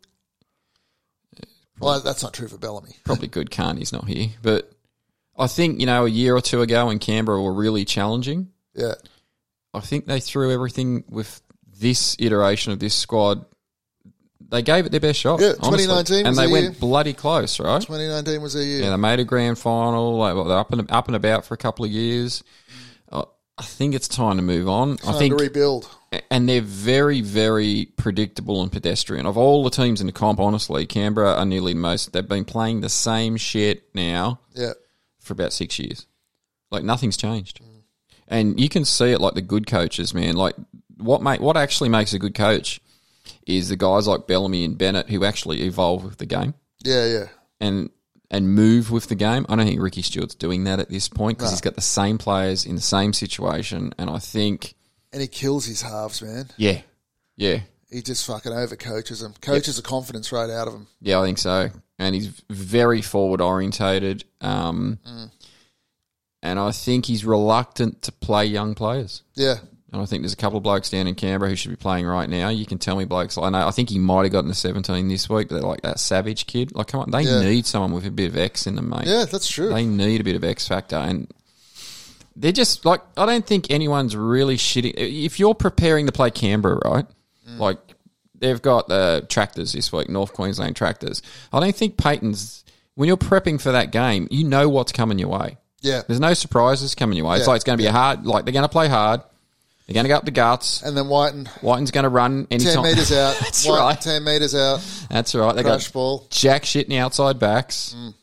Well, that's not true for Bellamy.
probably good Carney's not here, but I think, you know, a year or two ago when Canberra were really challenging,
Yeah.
I think they threw everything with this iteration of this squad. They gave it their best shot.
Yeah,
honestly.
twenty nineteen
and
was
they
the
went
year.
bloody close, right?
twenty nineteen was their year.
Yeah, they made a grand final. Like, well, they're up and up and about for a couple of years. Uh, I think it's time to move on.
Time
I think,
to rebuild.
and they're very, very predictable and pedestrian. Of all the teams in the comp, honestly, Canberra are nearly the most. They've been playing the same shit now
Yeah.
for about six years. Like, nothing's changed. And you can see it like the good coaches, man. Like, what make, what actually makes a good coach is the guys like Bellamy and Bennett who actually evolve with the game
Yeah, yeah.
and and move with the game. I don't think Ricky Stewart's doing that at this point because
No.
he's got the same players in the same situation. And I think,
And he kills his halves, man.
yeah, yeah,
He just fucking overcoaches them. Coaches the confidence right out of them.
yeah, I think so. And he's very forward orientated. Um,
Mm.
And I think he's reluctant to play young players.
Yeah.
And I think there's a couple of blokes down in Canberra who should be playing right now. You can tell me blokes. I know. I think he might have gotten the seventeen this week. But they're like that Savage kid. Like, come on, they
Yeah.
need someone with a bit of X in them, mate.
Yeah, that's true.
They need a bit of X factor, and they're just like, I don't think anyone's really shitting. If you're preparing to play Canberra, right?
Mm.
Like, they've got the Tractors this week, North Queensland Tractors. I don't think Peyton's. When you're prepping for that game, you know what's coming your way.
Yeah.
There's no surprises coming your way. It's
Yeah.
like it's going to be a hard. Like, they're going to play hard. They're going to go up the guts.
And then Whiten,
Whiten's going to run anytime.
ten metres out.
That's
Whiten,
right.
ten metres out.
That's right. They
Crash
got
ball.
jack shit in the outside backs.
Mm.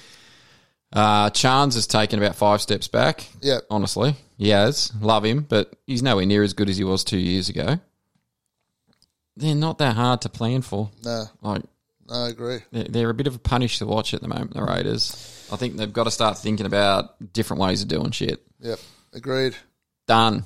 Uh, Chance has taken about five steps back.
Yeah.
Honestly, he has. Love him, but he's nowhere near as good as he was two years ago. They're not that hard to plan for.
No,
Like,
no, I agree.
they're, they're a bit of a punish to watch at the moment, the Raiders. I think they've got to start thinking about different ways of doing shit.
Yep, agreed.
Done.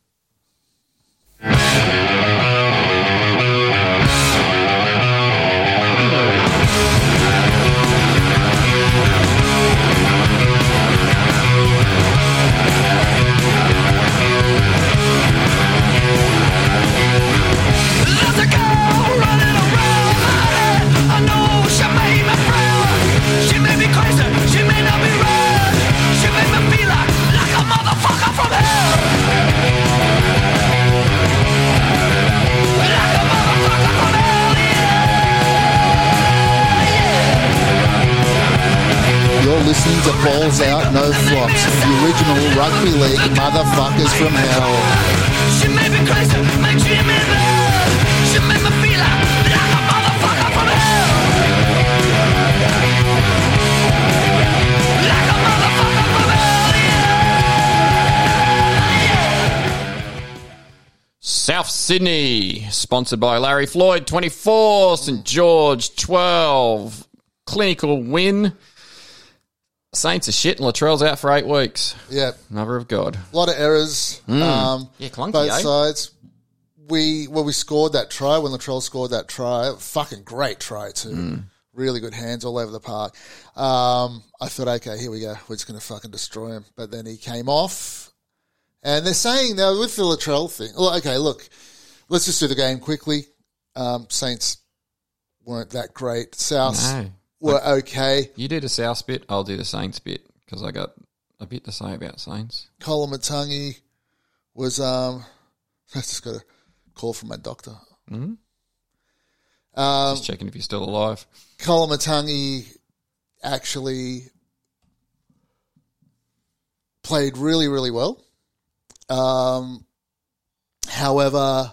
There's a girl running around my head. I know she made me frown. She made me crazy. She made me be red. She made me feel like, like a motherfucker from hell. Like a motherfucker from hell, yeah. Yeah.
You're listening to Balls Out, No Flops, the original rugby league motherfuckers from hell.
She made me crazy, makes me mad. She made me feel like, like a motherfucker from hell. Like a motherfucker from hell, yeah.
South Sydney, sponsored by Larry Floyd, twenty-four, St George, twelve. Clinical win. Saints are shit and Latrell's out for eight weeks.
Yeah,
Mother of God.
a lot of errors. Um,
Yeah, clunky,
both
eh?
sides. We well, we scored that try when Latrell scored that try. Fucking great try too.
Mm.
Really good hands all over the park. Um, I thought, okay, here we go. We're just going to fucking destroy him. But then he came off, and they're saying now with the Latrell thing. Well, okay, look, let's just do the game quickly. Um, Saints weren't that great. South
No.
were okay.
You do the South bit, I'll do the Saints bit because I got a bit to say about Saints.
Colin Matangi was. Um, I just got a call from my doctor.
Mm-hmm.
Um,
Just checking if you're still alive.
Colin Matangi actually played really, really well. Um, however,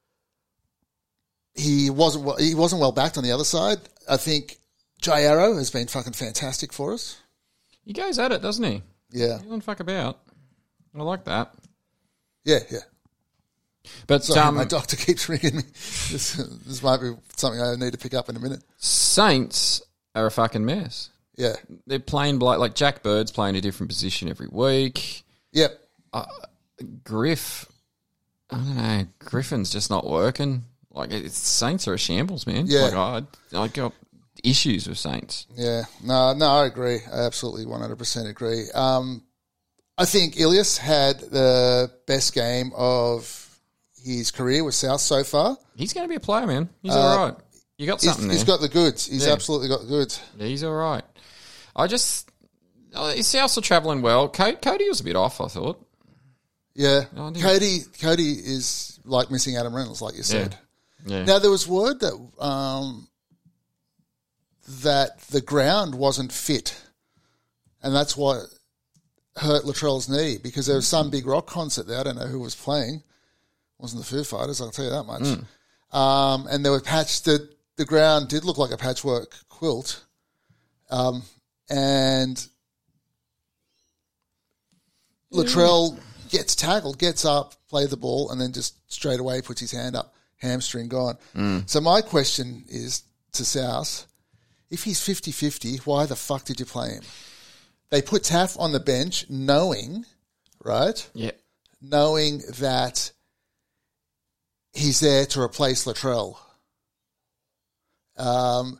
he wasn't well- he wasn't well backed on the other side. I think Jay Arrow has been fucking fantastic for us.
He goes at it, doesn't he?
Yeah,
He doesn't fuck about. I like that.
yeah, yeah.
But
Sorry,
um,
my doctor keeps ringing me. This, this might be something I need to pick up in a minute.
Saints are a fucking mess.
Yeah,
They're playing like, like Jack Bird's playing a different position every week.
yep.
Griff, I don't know. Griffin's just not working. Like it's, Saints are a shambles, man.
Yeah.
Like, I, I got issues with Saints.
Yeah, no, no, I agree. I absolutely one hundred percent agree. Um, I think Ilias had the best game of his career with South so far.
He's going to be a player, man. He's all right. You got
He's,
something
he's
there.
got the goods. He's
Yeah.
absolutely got the goods.
Yeah, he's all right. I just uh, Souths are travelling well. Co- Cody was a bit off, I thought.
Yeah,
Oh, I didn't-
Cody. Cody is like missing Adam Reynolds, like you said.
Yeah.
Now there was word that um, that the ground wasn't fit, and that's what hurt Latrell's knee because there was some big rock concert there. I don't know who was playing. It wasn't the Foo Fighters, I'll tell you that much. Um, and there were patched. The the ground did look like a patchwork quilt, um, and Latrell gets tackled, gets up, play the ball, and then just straight away puts his hand up, hamstring gone. So my question is to South, if he's fifty-fifty, why the fuck did you play him? They put Taff on the bench knowing, right,
Yeah.
knowing that he's there to replace Latrell. Um,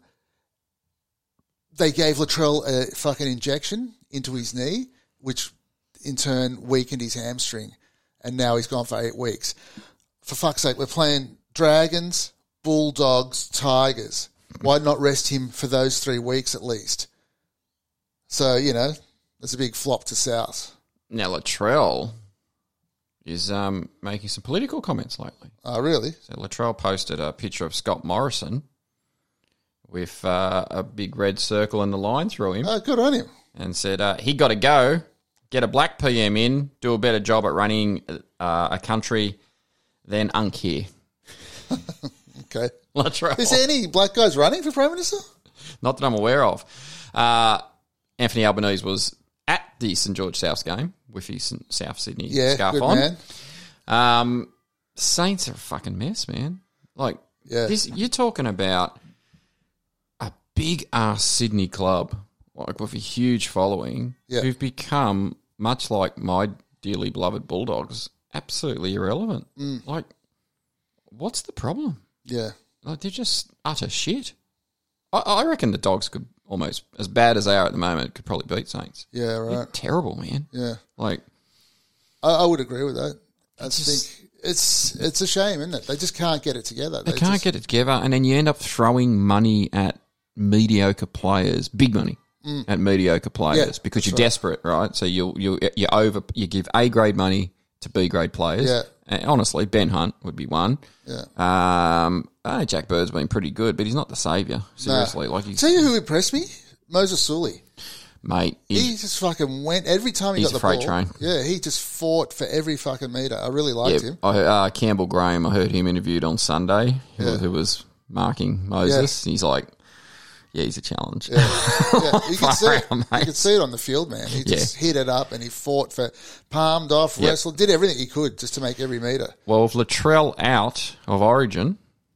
they gave Latrell a fucking injection into his knee, which in turn weakened his hamstring, and now he's gone for eight weeks. For fuck's sake, we're playing Dragons, Bulldogs, Tigers. Why not rest him for those three weeks at least? So, you know, that's a big flop to South.
Now Latrell is um, making some political comments lately.
Oh, really?
So Latrell posted a picture of Scott Morrison with uh, a big red circle and the line through him
Oh, good on him.
and said uh, he got to go, get a black P M in, do a better job at running uh, a country than Uncare.
Okay.
Latrell.
Is there any black guys running for Prime Minister?
Not that I'm aware of. Uh, Anthony Albanese was at the St George South game with his South Sydney
Yeah,
scarf
good
on.
man.
Um, Saints are a fucking mess, man. Like,
Yeah.
this, you're talking about a big ass Sydney club, like with a huge following,
Yeah.
who've become much like my dearly beloved Bulldogs, absolutely irrelevant.
Mm.
Like, what's the problem?
Yeah.
Like, they're just utter shit. I, I reckon the Dogs could almost, as bad as they are at the moment, could probably beat Saints.
Yeah,
They're
right.
terrible, man.
Yeah.
Like,
I, I would agree with that. I
just-
think it's it's a shame, isn't it? They just can't get it together.
they can't get it together, and then you end up throwing money at mediocre players, big money at mediocre players,
Yeah,
because
that's
you're
right.
desperate, right? So you you you over you give A grade money to B grade players.
Yeah.
And honestly, Ben Hunt would be one.
Yeah.
Um, I know Jack Bird's been pretty good, but he's not the saviour. Seriously, like he's
Tell you who impressed me? Moses Sully.
mate.
He
He,
just fucking went every time he
He's
got the
a freight
ball.
train.
Yeah, he just fought for every fucking meter. I really
yeah,
liked him.
I, uh, Campbell Graham. I heard him interviewed on Sunday. Who,
Yeah.
who was marking Moses? He's like, yeah, he's a challenge.
Yeah, you could see it.
Far out,
You
mate.
could see it on the field, man. He just hit it up and he fought for, palmed off,
Yep.
wrestled, did everything he could just to make every meter.
Well, with Latrell out of Origin,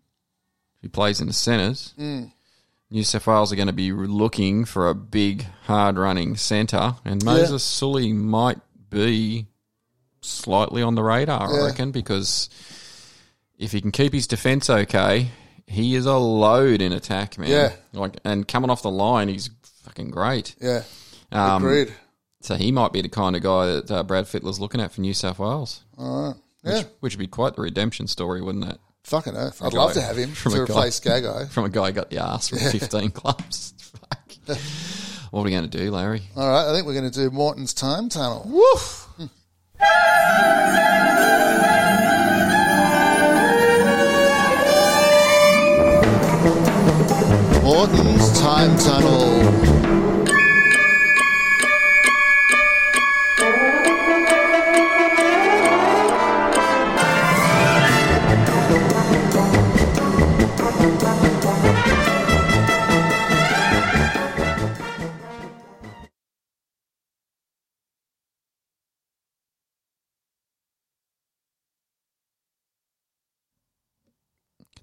he plays in the centres.
Mm.
New South Wales are going to be looking for a big, hard-running centre, and Moses Sully might be slightly on the radar,
Yeah.
I reckon, because if he can keep his defence okay, he is a load in attack, man.
Yeah.
Like, and coming off the line, he's fucking great.
Yeah,
Um,
agreed.
So he might be the kind of guy that uh, Brad Fittler's looking at for New South Wales.
All right. Yeah,
Which, which would be quite the redemption story, wouldn't it?
fucking earth. I'd
guy-
love to have him
from
to
a guy.
replace Gagai.
From a guy who got the arse from fifteen clubs. Fuck. What are we going to do, Larry?
All right, I think we're going to do Morton's Time Tunnel.
Woof!
Morton's Time Tunnel.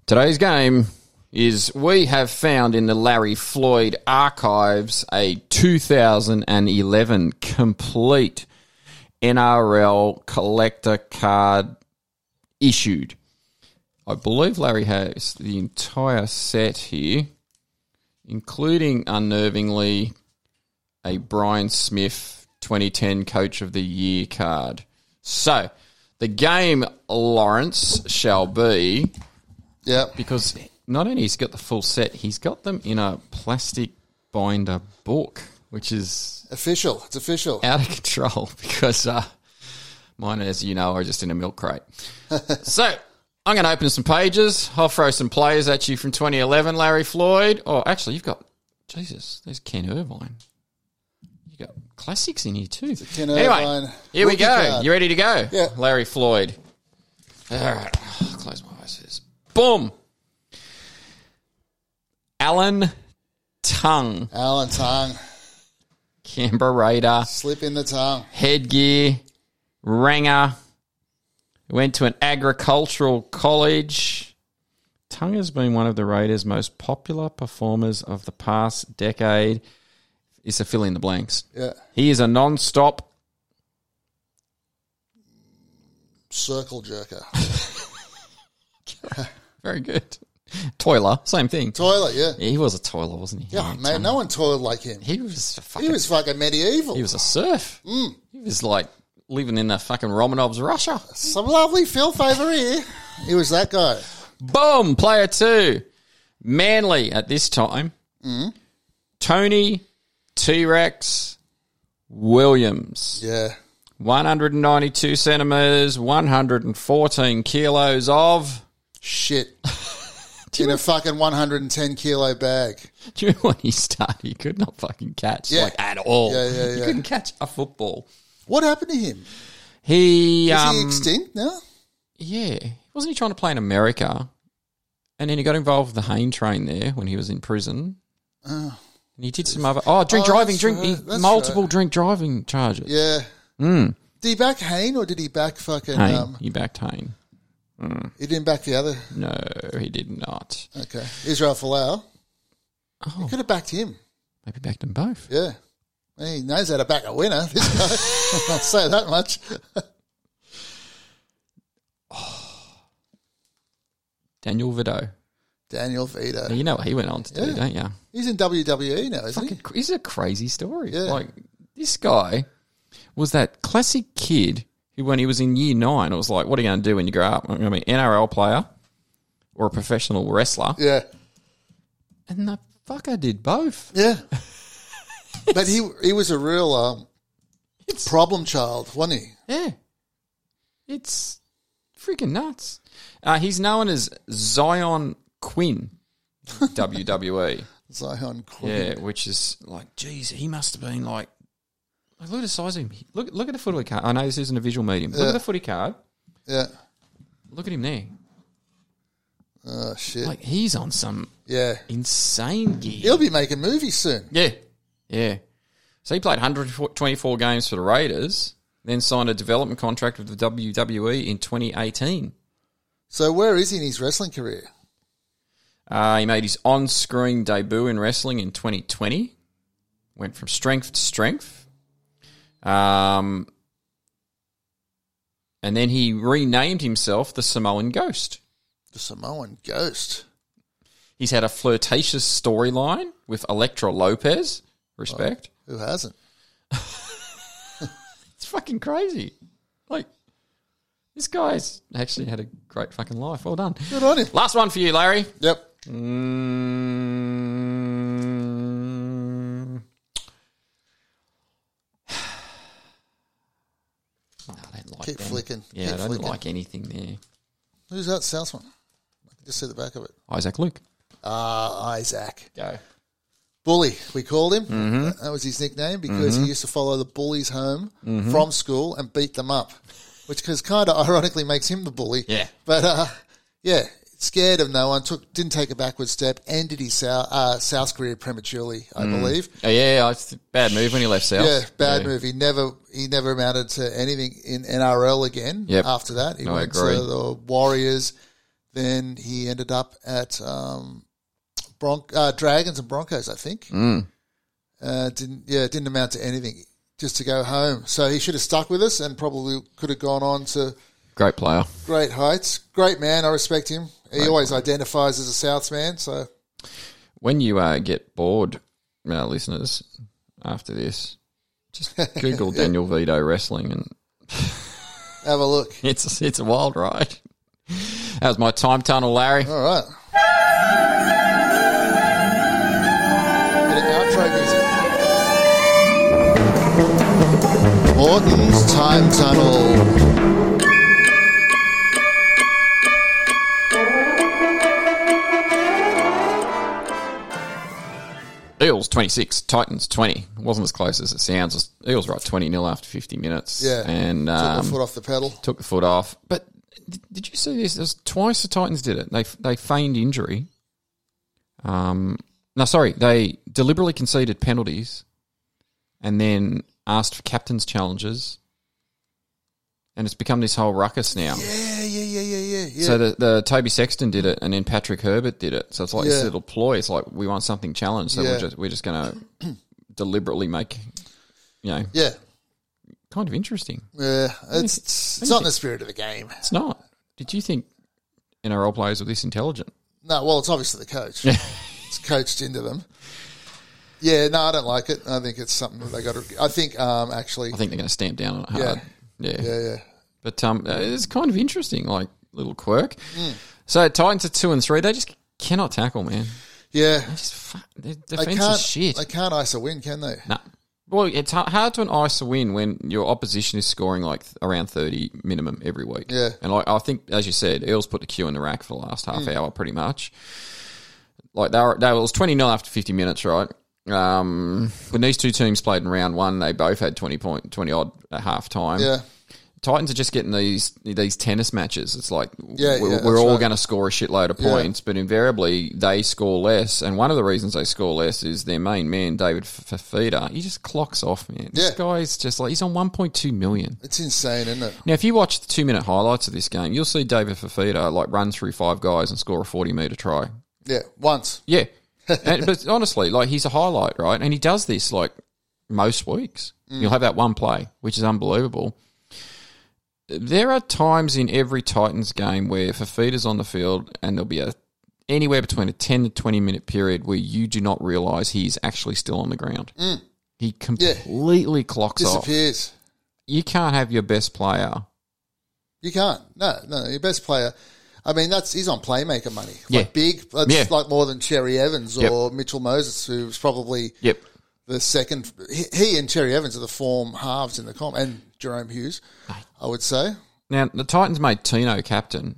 Today's game is we have found in the Larry Floyd archives a two thousand eleven complete N R L collector card issued. I believe Larry has the entire set here, including, unnervingly, a Brian Smith twenty ten Coach of the Year card. So, the game, Lawrence, shall be...
Yeah.
Because not only he's got the full set, he's got them in a plastic binder book, which is...
Official. It's official.
Out of control because uh, mine, as you know, are just in a milk crate. So, I'm going to open some pages. I'll throw some players at you from twenty eleven, Larry Floyd. Oh, actually, you've got... Jesus, there's Ken Irvine. You got classics in here too.
Ken
anyway,
Irvine
here we
rookie
go.
card.
You ready to go?
Yeah.
Larry Floyd. All right. I'll close my eyes. Boom. Alan Tongue.
Alan Tongue.
Canberra Raider.
Slip in the tongue.
Headgear. Ranger. Went to an agricultural college. Tongue has been one of the Raiders' most popular performers of the past decade. Is to fill in the blanks.
Yeah.
He is a non-stop
Circle jerker.
very good toiler. Same thing.
Toilet, yeah.
Yeah, he was a toiler, wasn't he?
Yeah,
Like,
man,
um,
no one toiled like him.
He was a fucking.
He was fucking medieval.
He was a serf. Mm. He was like living in the fucking Romanovs' Russia.
Some lovely filth over here. He was that guy.
Boom. Player two. Manly at this time. Mm. Tony T-Rex Williams.
Yeah.
one hundred ninety-two centimetres, one hundred fourteen kilos of...
Shit. In a fucking one hundred ten kilo bag.
Do you know when he started? He could not fucking catch,
Yeah.
like, at all.
Yeah, yeah,
He
yeah.
couldn't catch a football.
What happened to him?
He...
Is
um,
he extinct now?
Yeah. Wasn't he trying to play in America? And then he got involved with the Hain train there when he was in prison.
Oh.
And he did some other... Oh, drink
Oh,
driving,
that's
drink...
right,
he-
that's
multiple
right.
drink driving charges.
Yeah.
Mm.
Did he back Hain or did he back fucking...
Hain.
Um,
He backed Hain.
he didn't back the other?
No, he did not.
Okay. Israel Folau.
Oh,
He could have backed him.
maybe backed them both.
Yeah. He knows how to back a winner, this guy. I'll say that much.
Daniel Vidot.
Daniel Vito.
You know what he went on to do,
Yeah.
don't you?
He's in W W E now, isn't
Fucking,
he?
it's a crazy story.
Yeah.
Like, this guy was that classic kid who, when he was in year nine, it was like, what are you going to do when you grow up? I'm going to be an N R L player or a professional wrestler.
Yeah.
And the fucker did both.
Yeah. But he he was a real um, problem child, wasn't he?
Yeah. It's freaking nuts. Uh, he's known as Zion Quinn, W W E.
Zion Quinn.
Yeah, which is like, geez, he must have been like, like look at the size of him. Look, look at the footy card. I know this isn't a visual medium. Look
Yeah.
at the footy card.
Yeah.
Look at him there.
Oh, shit.
Like, he's on some
yeah.
insane gear.
He'll be making movies soon.
Yeah, yeah. So he played one hundred twenty-four games for the Raiders, then signed a development contract with the W W E in twenty eighteen.
So where is he in his wrestling career?
Uh, he made his on-screen debut in wrestling in twenty twenty. Went from strength to strength. Um, and then he renamed himself the Samoan Ghost.
The Samoan Ghost.
He's had a flirtatious storyline with Elektra Lopez. Respect.
Who hasn't?
It's fucking crazy. Like, this guy's actually had a great fucking life. Well done.
Good on him.
Last one for you, Larry.
Yep.
Mm. No, I don't like
Keep
them.
flicking.
Yeah,
Keep
I don't
flicking.
like anything there.
Who's that Southman? I can just see the back of it.
Isaac Luke.
Ah, Isaac.
Go.
Bully, we called him.
Mm-hmm.
That was his nickname because he used to follow the bullies home from school and beat them up, which kind of ironically makes him the bully.
Yeah.
But, uh, yeah, scared of no one, took didn't take a backward step, ended his South, uh, South career prematurely, I believe.
Oh, yeah, it's a bad move when he left South.
Yeah, bad
Yeah.
move. He never he never amounted to anything in N R L again
Yep.
after that. He
No, I
went
agree.
to the Warriors, Then he ended up at um, Bron- uh, Dragons and Broncos, I think.
Mm.
Uh, didn't yeah, it didn't amount to anything, just to go home. So he should have stuck with us and probably could have gone on to
Great player.
great heights. Great man, I respect him. He
Great
always identifies as a Souths man, so
When you uh, get bored, uh, listeners, after this, just Google Daniel Vito wrestling, and
have a look.
it's it's a wild ride. That was my time tunnel, Larry.
All right. Bit of outro music. Morton's Time Tunnel.
Eels twenty-six, Titans twenty. It wasn't as close as it sounds. Eels were up twenty nil after fifty minutes.
Yeah.
And
Took
um,
the foot off the pedal.
took the foot off. But did, did you see this? There's twice the Titans did it. They they feigned injury. Um, no, sorry, they deliberately conceded penalties, and then asked for captain's challenges, and it's become this whole ruckus now.
Yeah, yeah, yeah, yeah, yeah. yeah.
So the, the Toby Sexton did it, and then Patrick Herbert did it. So it's like
Yeah.
this little ploy. It's like we want something challenged, so
Yeah.
we're just we're just going to deliberately make, you know,
yeah,
kind of interesting.
yeah. It's it's, it's not in the spirit of the game.
It's not. Did you think N R L players were this intelligent?
No, well, it's obviously the coach. It's coached into them. Yeah, no, I don't like it. I think it's something that they got to. I think um, actually,
I think they're going to stamp down on it hard. Yeah.
yeah, yeah.
But um, it's kind of interesting, like little quirk.
Mm.
So Titans are two and three. They just cannot tackle, man.
Yeah,
They just fu- their
they
defense
can't.
is shit.
They can't ice a win, can they?
No. Well, it's ha- hard to an ice a win when your opposition is scoring like th- around thirty minimum every week.
Yeah.
And like, I think, as you said, Eels put the Q in the rack for the last half
Mm.
hour pretty much. Like, they were, they were, it was twenty nil after fifty minutes, right? Um, when these two teams played in round one, they both had twenty point, twenty odd at half time.
Yeah,
Titans are just getting these these tennis matches. It's like
Yeah,
we're,
yeah,
we're
that's
all
right.
going to score a shitload of
Yeah.
points, but invariably they score less. And one of the reasons they score less is their main man, David Fafita. He just clocks off, man. This
Yeah.
guy's just like, he's on one point two million.
it's insane, isn't it?
Now, if you watch the two minute highlights of this game, you'll see David Fafita like run through five guys and score a forty metre try.
Yeah, once.
Yeah. and, but honestly, like, he's a highlight, right? And he does this like most weeks.
Mm.
You'll have that one play, which is unbelievable. There are times in every Titans game where Fafita's on the field and there'll be a anywhere between a ten to twenty minute period where you do not realise he's actually still on the ground.
Mm.
He completely clocks off.
Disappears.
You can't have your best player.
You can't. No, no. Your best player. I mean, that's he's on playmaker money. Like
Yeah.
big. That's
Yeah.
like more than Cherry Evans
Yep.
or Mitchell Moses, who's probably
Yep.
the second. He, he and Cherry Evans are the form halves in the comp, and Jerome Hughes, I would say.
Now, the Titans made Tino captain.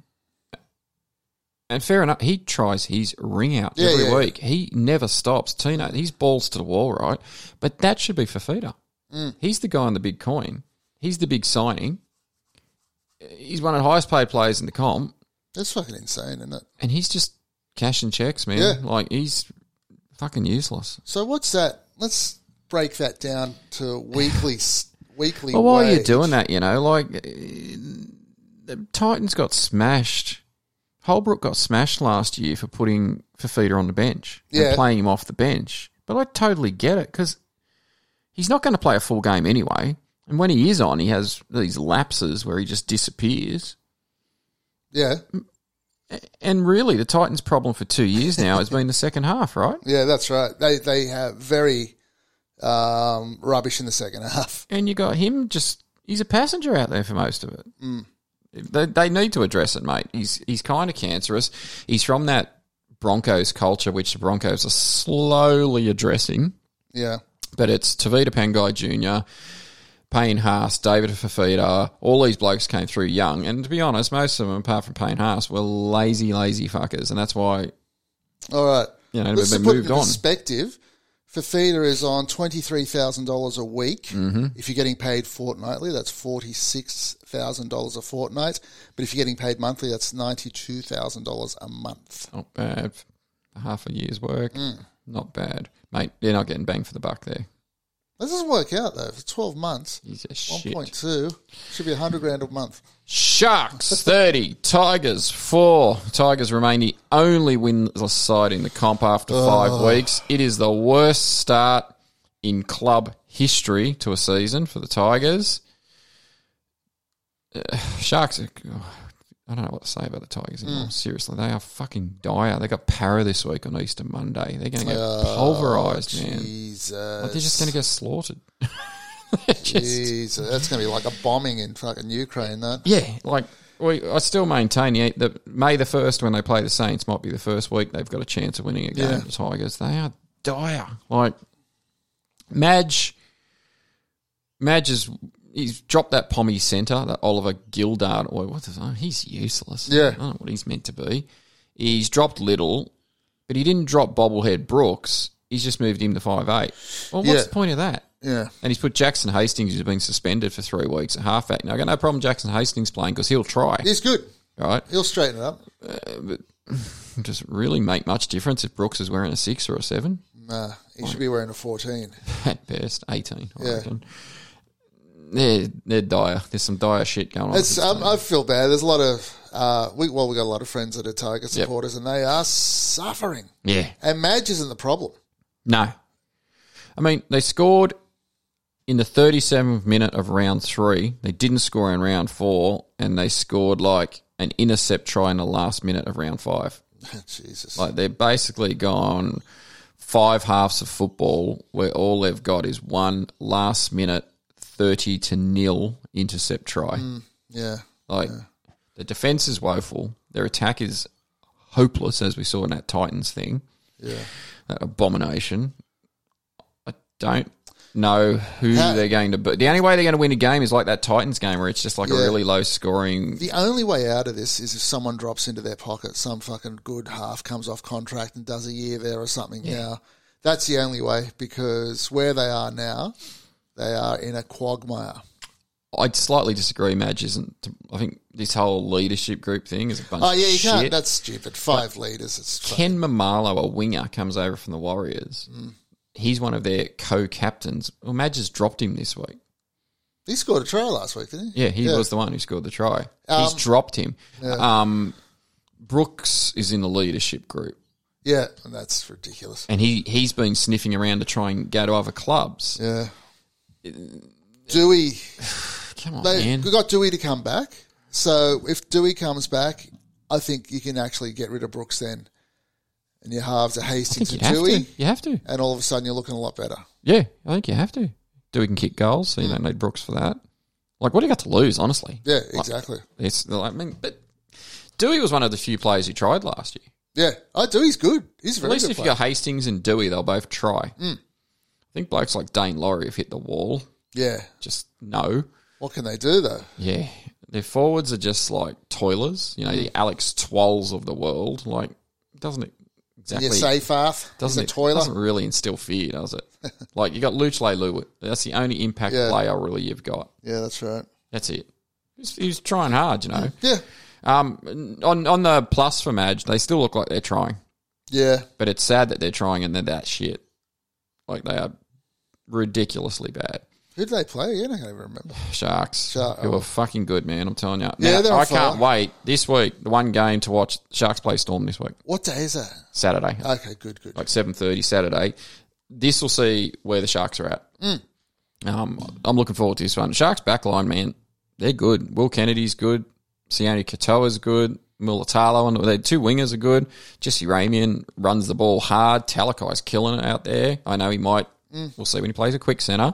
And fair enough, he tries his ring out
Yeah,
every
yeah.
week. He never stops. Tino, he's balls to the wall, right? But that should be Fafita.
Mm.
He's the guy on the big coin. He's the big signing. He's one of the highest paid players in the comp,
That's fucking insane, isn't it?
and he's just cashing checks, man.
Yeah.
Like, he's fucking useless.
So what's that? Let's break that down to weekly. s- weekly.
Well, while you're
wage.
doing that, you know, like, eh, the Titans got smashed. Holbrook got smashed last year for putting Fafita on the bench
Yeah.
and playing him off the bench. But I totally get it because he's not going to play a full game anyway. And when he is on, he has these lapses where he just disappears.
Yeah,
And really, the Titans' problem for two years now has been the second half, right?
yeah, that's right. They they have very um, rubbish in the second half.
And you got him just, he's a passenger out there for most of it.
Mm.
They, they need to address it, mate. He's he's kind of cancerous. He's from that Broncos culture, which the Broncos are slowly addressing.
Yeah,
But it's Tavita Pangai Junior, Payne Haas, David Fafita, all these blokes came through young. And to be honest, most of them, apart from Payne Haas, were lazy, lazy fuckers. And that's why,
all right.
you know,
Let's
they've been
put it
moved
in
on.
perspective. Fafita is on twenty-three thousand dollars a week. Mm-hmm. If you're getting paid fortnightly, that's forty-six thousand dollars a fortnight. But if you're getting paid monthly, that's ninety-two thousand dollars a month.
Not bad. Half a year's work.
Mm.
Not bad. Mate, they're not getting bang for the buck there.
That doesn't work out, though. For twelve months,
He's a shit.
one point two should be one hundred grand a month.
Sharks thirty, Tigers four. Tigers remain the only winless side in the comp after five
Oh.
weeks. It is the worst start in club history to a season for the Tigers. Uh, Sharks are... oh, I don't know what to say about the Tigers anymore.
Mm.
Seriously, they are fucking dire. They got Para this week on Easter Monday. They're going to get
Oh,
pulverised, man.
Jesus.
Like, they're just going to get slaughtered. They're just-
Jesus. That's going to be like a bombing in fucking Ukraine, that.
yeah, like we, I still maintain the, the May the first when they play the Saints might be the first week they've got a chance of winning a game.
Yeah.
The Tigers, they are dire. Like Madge, Madge is he's dropped that Pommy centre, that Oliver Gildart. Or what is oh, he's useless.
Yeah.
I don't know what he's meant to be. He's dropped Little, but he didn't drop bobblehead Brooks. He's just moved him to five eight. Well, what's
Yeah.
the point of that?
Yeah.
And he's put Jackson Hastings, who's been suspended for three weeks, at halfback. Now, I got no problem Jackson Hastings playing because he'll try,
He's good.
right?
He'll straighten it up.
Does it really make much difference if Brooks is wearing a six or a seven?
Nah, he should be wearing a fourteen.
At best, eighteen, I
Yeah.
reckon. They're, they're dire. There's some dire shit going on.
It's,
with this
um,
team.
I feel bad. There's a lot of, uh, we, well, we got a lot of friends that are Tiger supporters, and they are suffering.
yeah.
And Madge isn't the problem.
No. I mean, they scored in the thirty-seventh minute of round three. They didn't score in round four, and they scored like an intercept try in the last minute of round five.
Jesus.
Like, they're basically gone five halves of football where all they've got is one last minute thirty to nil intercept try.
yeah.
Like, the defence is woeful. Their attack is hopeless, as we saw in that Titans thing.
Yeah.
That abomination. I don't know who
How-
they're going to... But the only way they're going to win a game is like that Titans game where it's just like a
Yeah.
really low-scoring...
The only way out of this is if someone drops into their pocket, some fucking good half comes off contract and does a year there or something now. That's the only way, because where they are now, they are in a quagmire.
I'd slightly disagree, Madge isn't... I think this whole leadership group thing is a bunch
Oh, yeah,
of
you
shit.
can't. That's stupid. Five leaders. It's
Ken Mamalo, a winger, comes over from the Warriors.
Mm.
He's one of their co-captains. Well, Madge has dropped him this week.
He scored a try last week, didn't he?
Yeah, he was the one who scored the try. He's
Um,
dropped him.
yeah.
Um, Brooks is in the leadership group.
Yeah, and that's ridiculous.
And he, he's been sniffing around to try and go to other clubs.
Yeah. Dewey,
Come on,
they,
man.
we got Dewey to come back. So if Dewey comes back, I think you can actually get rid of Brooks then. And your halves are
I
Hastings
think
and
you have
Dewey.
to. You have to.
And all of a sudden you're looking a lot better.
Yeah, I think you have to. Dewey can kick goals, so you don't need Brooks for that. Like, what do you got to lose, honestly?
Yeah, exactly.
It's, I mean, but Dewey was one of the few players who tried last year.
Yeah, I do. He's good. He's a
At
very
least
good
if you
player.
got Hastings and Dewey, they'll both try. I think blokes like Dane Laurie have hit the wall.
Yeah.
Just no.
What can they do, though?
Yeah. Their forwards are just like toilers. You know, the Alex Twolls of the world. Like, doesn't it exactly...
Your safe half.
Doesn't
He's a
it
toiler.
doesn't really instill fear, does it? Like, you got Luchle Lewitt. That's the only impact
Yeah.
player really you've got.
Yeah, that's right.
That's it. He's, he's trying hard, you know.
Yeah.
Um, on on the plus for Madge, they still look like they're trying.
Yeah.
But it's sad that they're trying and they're that shit. Like, they are ridiculously bad.
Who did they play? Yeah, I can't even remember.
Sharks,
Shark-
who
oh.
are fucking good, man. I'm telling you.
Yeah,
Now,
they're on
I can't
fire.
wait this week. The one game to watch Sharks play Storm this week,
What day is that?
Saturday,
Okay, good, good.
like seven thirty Saturday. This will see where the Sharks are at.
Mm.
Um, I'm looking forward to this one. Sharks backline, man, they're good. Will Kennedy's good. Sione Katoa's good. Mulatalo and their two wingers are good. Jesse Ramian runs the ball hard. Talakai's killing it out there. I know he might.
Mm.
We'll see when he plays a quick centre.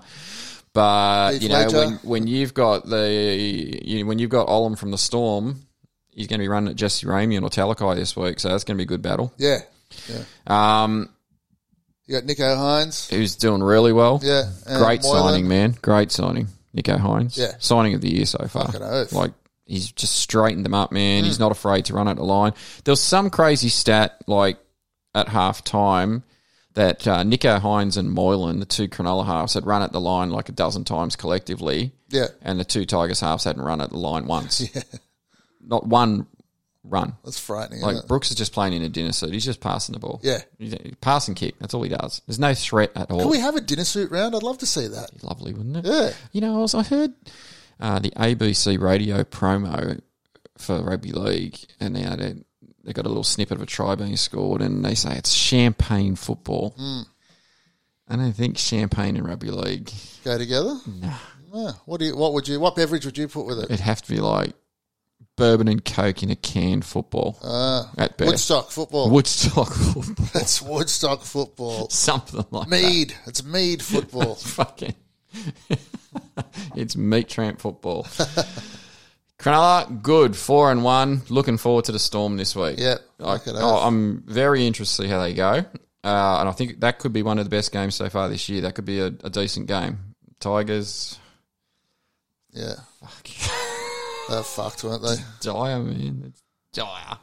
But
Heath
you know,
Ledger.
when when you've got the you, when you've got Olam from the Storm, he's going to be running at Jesse Ramian or Talakai this week, so that's going to be a good battle.
Yeah. Yeah.
Um,
You got Nico Hines.
who's doing really well.
Yeah. and
Great
Moylan.
signing, man. Great signing, Nico Hines.
Yeah.
Signing of the year so far.
Fucking oath.
Like, he's just straightened them up, man. He's not afraid to run at the line. There was some crazy stat, like, at half time that uh, Nico Hines and Moylan, the two Cronulla halves, had run at the line like a dozen times collectively.
Yeah.
And the two Tigers halves hadn't run at the line once. Not one run.
That's frightening.
Like
isn't it?
Brooks is just playing in a dinner suit. He's just passing the ball.
Yeah.
He's pass and kick. That's all he does. There's no threat at all.
Can we have a dinner suit round? I'd love to see that.
Lovely, wouldn't it?
Yeah.
You know, I was I heard uh, the A B C radio promo for rugby league, and they they they got a little snippet of a try being scored, and they say it's champagne football.
Mm.
I don't think champagne and rugby league
Go together?
No.
No. What do you? What would you? What beverage would you put with it?
It'd have to be like bourbon and coke in a can football.
Uh,
at best.
Woodstock football.
Woodstock football.
That's Woodstock football.
Something like
Mead.
that.
It's Mead football.
Fucking. It's meat tramp football. Cronulla, good. Four and one. Looking forward to the Storm this week.
Yeah.
I,
look it
oh,
up.
I'm very interested to see how they go. Uh, and I think that could be one of the best games so far this year. That could be a, a decent game. Tigers.
Yeah.
Fuck.
They're fucked, weren't they?
Dire, man. It's dire.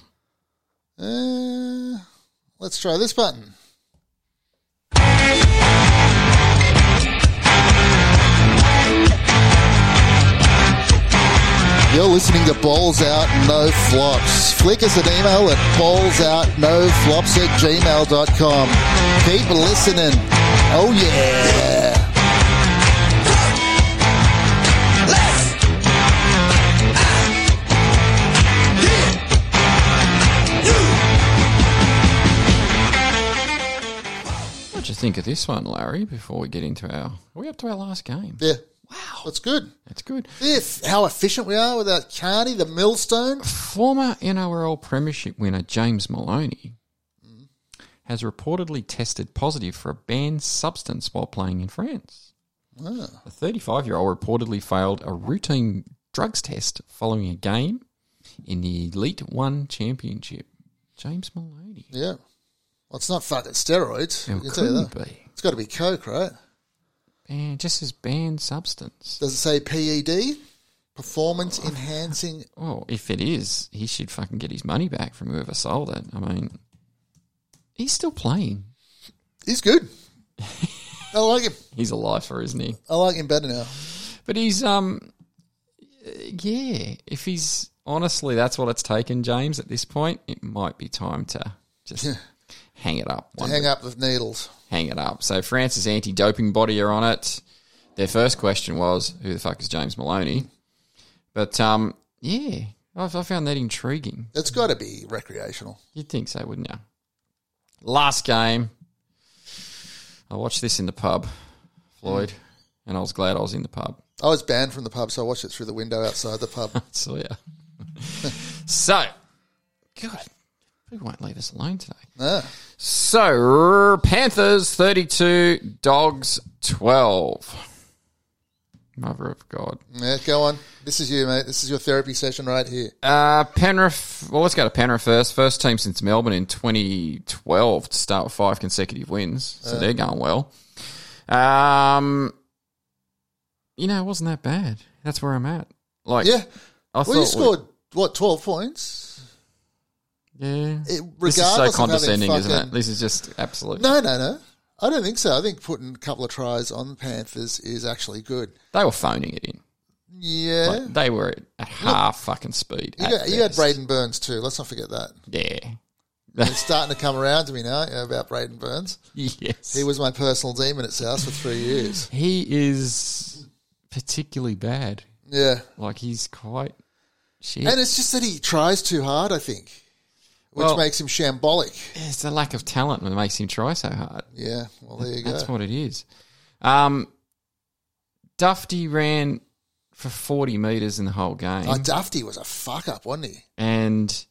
Uh, let's try this button. You're listening to Balls Out No Flops. Flick us an email at ballsoutnoflops at gmail dot com. Keep listening. Oh, yeah.
What do you think of this one, Larry, before we get into our... Are we up to our last game?
Yeah.
Wow.
That's good.
That's good.
If how efficient we are without Carney, the millstone.
Former N R L Premiership winner James Maloney has reportedly tested positive for a banned substance while playing in France.
Ah.
The thirty-five-year-old reportedly failed a routine drugs test following a game in the Elite One Championship. James Maloney.
Yeah. Well, it's not fucking steroids.
It
I can tell you
couldn't
that.
be.
It's got to be coke, right?
And just as banned substance.
Does it say P E D? Performance enhancing.
Well, if it is, he should fucking get his money back from whoever sold it. I mean, he's still playing.
He's good. I like him.
He's a lifer, isn't he?
I like him better now.
But he's, um, yeah, if he's, honestly, that's what it's taken, James, at this point, it might be time to just hang it up.
To hang up with needles.
Hang it up. So France's anti-doping body are on it. Their first question was, who the fuck is James Maloney? But, um, yeah, I, I found that intriguing.
It's got to be recreational.
You'd think so, wouldn't you? Last game. I watched this in the pub, Floyd, and I was glad I was in the pub.
I was banned from the pub, so I watched it through the window outside the pub.
So, yeah. So, God, people won't leave us alone today.
Ah.
So, Panthers thirty-two, Dogs twelve. Mother of God.
Yeah, go on. This is you, mate. This is your therapy session right here.
Uh, Penrith, well, let's go to Penrith first. First team since Melbourne in twenty twelve to start with five consecutive wins. So
Uh.
they're going well. Um, you know, it wasn't that bad. That's where I'm at. Like,
Yeah.
I
Well,
thought
you
we-
scored, what, twelve points?
yeah.
It,
This is
regardless
so
of having
condescending, isn't
fucking-
it? This is just absolute.
No, no, no. I don't think so. I think putting a couple of tries on the Panthers is actually good.
They were phoning it in.
Yeah.
Like, they were at half fucking speed.
you,
at
got, you had
best.
Braden Burns too. Let's not forget that.
Yeah.
It's starting to come around to me now you know, about Braden Burns.
Yes.
He was my personal demon at South for three years.
He is particularly bad.
Yeah.
Like, he's quite shit.
And it's just that he tries too hard, I think, which
Well-
makes him shambolic.
It's the lack of talent that makes him try so hard.
Yeah, well, there you go.
That's what it is. Um, Dufty ran for forty metres in the whole game.
Oh, Dufty was a fuck up, wasn't he?
And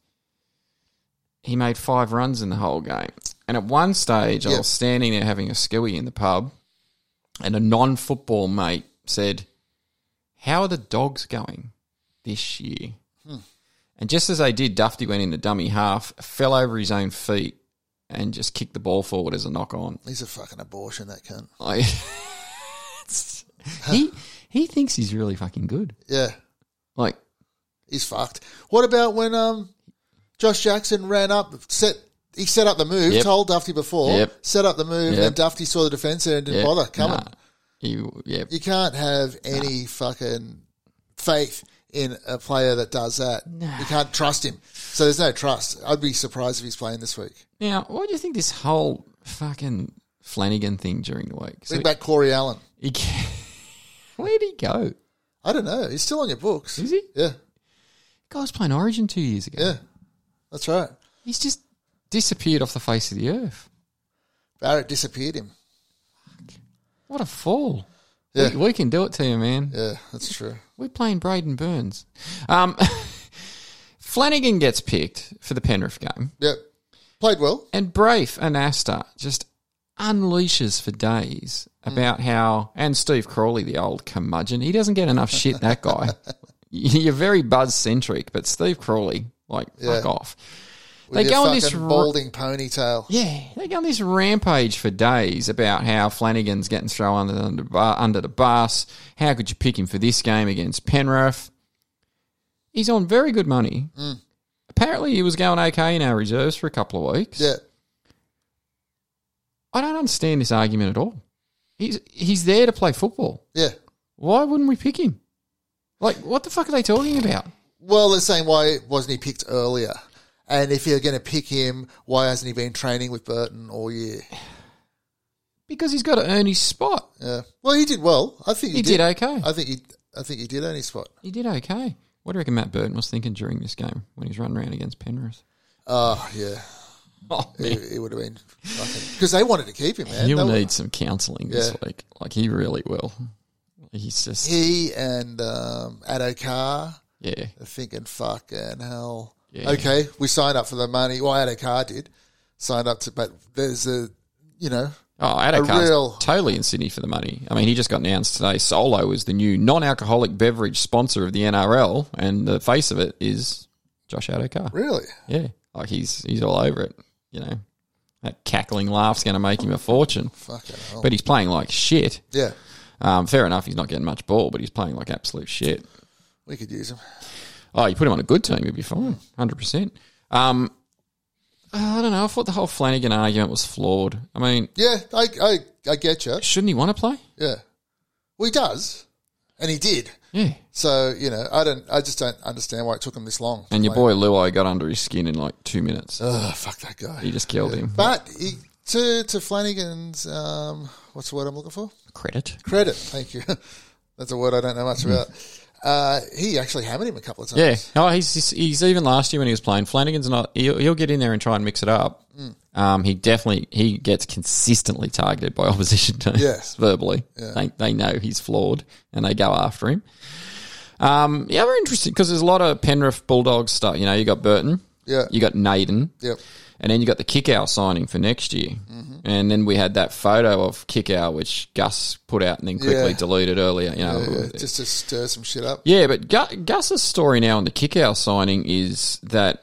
he made five runs in the whole game. And at one stage, I
Yep.
was standing there having a skewy in the pub, and a non-football mate said, "How are the Dogs going this year?"
Hmm.
And just as they did, Dufty went in the dummy half, fell over his own feet, and just kicked the ball forward as a knock-on.
He's a fucking abortion, that cunt.
Like, it's- he he thinks he's really fucking good.
Yeah,
Like,
he's fucked. What about when um, Josh Jackson ran up, set he set up the move,
Yep.
told Dufty before,
Yep.
set up the move,
Yep.
and then Dufty saw the defence there and didn't
yeah,
bother coming.
nah, he, yeah,
You can't have any fucking faith in a player that does that. You can't trust him. So there's no trust. I'd be surprised if he's playing this week.
Now, what do you think this whole fucking Flanagan thing during the week? So
Bring back Corey Allen.
he, where'd he go?
I don't know. He's still on your books.
Is he?
Yeah.
Guy was playing Origin two years ago.
Yeah. That's right.
He's just disappeared off the face of the earth.
Barrett disappeared him.
What a fall.
Yeah.
We, we can do it to you, man.
Yeah, that's true.
We're playing Braden Burns. Um, Flanagan gets picked for the Penrith game.
Yep. Played well.
And Brafe Anasta just unleashes for days about how, and Steve Crawley, the old curmudgeon, he doesn't get enough shit, that guy. You're very Buzz-centric, but Steve Crawley, like, fuck
Yeah.
off.
With
They
your
go on this
fucking
ra-
balding ponytail.
Yeah, they go on this rampage for days about how Flanagan's getting thrown under, under, bu- under the bus. How could you pick him for this game against Penrith? He's on very good money.
Mm.
Apparently he was going okay in our reserves for a couple of weeks.
Yeah.
I don't understand this argument at all. He's he's there to play football.
Yeah.
Why wouldn't we pick him? Like, what the fuck are they talking about?
Well, they're saying why wasn't he picked earlier? And if you're going to pick him, why hasn't he been training with Burton all year?
Because he's got to earn his spot.
Yeah. Well, he did well. I think he,
He did okay.
I think he. I think he did earn his spot.
He did okay. What do you reckon Matt Burton was thinking during this game when he's running around against Penrith?
Oh yeah.
Oh,
It, it would have been fucking because they wanted to keep him, man.
He'll
They were-
need some counselling this
Yeah.
week. Like, he really will. He's just,
he and um, Adokar
yeah.
are thinking, fucking hell.
Yeah.
Okay, we signed up for the money. Well, Adokar did signed up to, but there's a, you know,
Oh, Adokar's
real-
totally in Sydney for the money. I mean, he just got announced today. Solo is the new non-alcoholic beverage sponsor of the N R L, and the face of it is Josh Adokar.
really.
Yeah, like he's he's all over it. You know, that cackling laugh's going to make him a fortune.
Fucking hell.
But he's playing like shit.
Yeah,
Um, fair enough, he's not getting much ball, but he's playing like absolute shit.
we could use him.
Oh, you put him on a good team, he'd be fine, one hundred percent. Um, I don't know. I thought the whole Flanagan argument was flawed. I mean,
Yeah, I, I, I get you.
shouldn't he want to play?
Yeah, well, he does, and he did.
Yeah.
So you know, I don't. I just don't understand why it took him this long. to
And your
play.
boy Luai got under his skin in like two minutes.
Oh, fuck that guy.
He just killed him.
But he, to to Flanagan's, um, what's the word I'm looking for?
Credit.
Credit. Thank you. That's a word I don't know much about. Uh, he actually hammered him a couple of
Yeah.
times.
Oh, he's, he's he's even last year when he was playing. Flanagan's not. He'll, he'll get in there and try and mix it up.
Mm.
Um, he definitely he gets consistently targeted by opposition teams
Yeah.
verbally.
Yeah.
They they know he's flawed and they go after him. Um, yeah, we're interested because there's a lot of Penrith Bulldogs stuff. You know, you got Burton,
Yeah.
you got Naden,
Yep.
and then you got the Kickow signing for next year.
Mm-hmm.
And then we had that photo of Kickow, which Gus put out and then quickly
Yeah.
deleted earlier. You know,
Yeah, just to stir some shit up.
yeah, but Gu- Gus's story now on the Kickow signing is that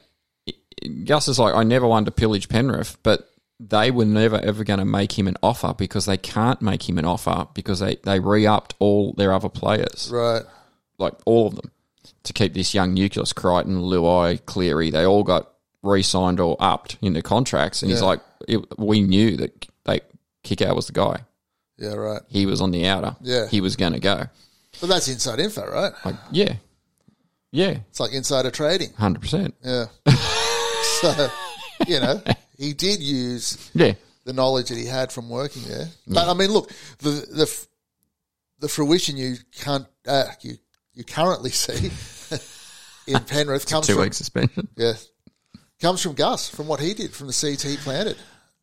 Gus is like, I never wanted to pillage Penrith, but they were never ever going to make him an offer because they can't make him an offer because they, they re-upped all their other players,
Right.
like all of them, to keep this young nucleus. Crichton, Luai, Cleary, they all got re-signed or upped in their contracts. And he's
Yeah.
like, it, we knew that they, Kickow was the guy.
Yeah, right.
He was on the outer.
Yeah.
He was going to go.
But that's inside info, right?
Like, yeah. Yeah,
It's like insider trading.
one hundred percent.
Yeah. So, you know, he did use
Yeah.
the knowledge that he had from working there. But I mean, look, the the the fruition you can't uh, you you currently see in Penrith comes
Two
from
week suspension.
yeah comes from Gus, from what he did, from the seeds he planted.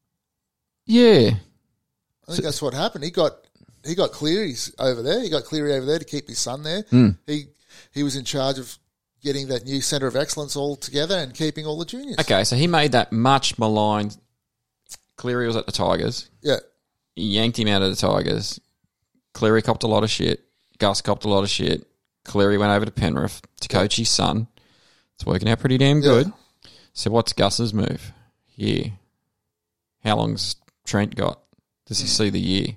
Yeah.
I think that's what happened. He got he got Cleary's over there. He got Cleary over there to keep his son there.
Mm.
He he was in charge of getting that new centre of excellence all together and keeping all the juniors.
Okay, so he made that much maligned. Cleary was at the Tigers.
Yeah,
He yanked him out of the Tigers. Cleary copped a lot of shit. Gus copped a lot of shit. Cleary went over to Penrith to coach his son. It's working out pretty damn good.
Yeah.
So what's Gus's move here? How long's Trent got? Does he see the year?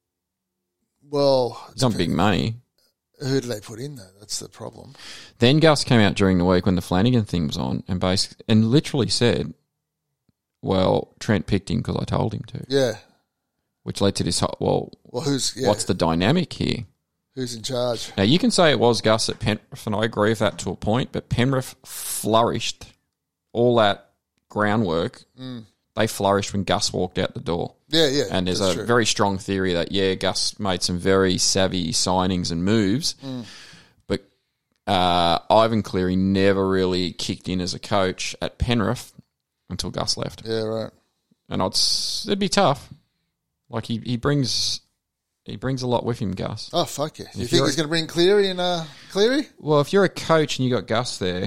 well,
He's on big money.
who do they put in though? That's the problem.
Then Gus came out during the week when the Flanagan thing was on and basically, and literally said, well, Trent picked him because I told him to,
Yeah.
which led to this, whole, well,
Well, who's yeah,
what's the dynamic here?
Who's in charge?
Now, you can say it was Gus at Penrith, and I agree with that to a point, but Penrith flourished all that groundwork.
Mm.
They flourished when Gus walked out the door.
Yeah, yeah.
And there's
that's
a
true.
very strong theory that, yeah, Gus made some very savvy signings and moves,
Mm.
but uh, Ivan Cleary never really kicked in as a coach at Penrith until Gus left.
Yeah, right.
And I'd, it'd be tough. Like, he, he brings he brings a lot with him, Gus.
Oh, fuck yeah. You
If
think
you're-
he's going to bring Cleary in uh, Cleary?
Well, if you're a coach and you got Gus there,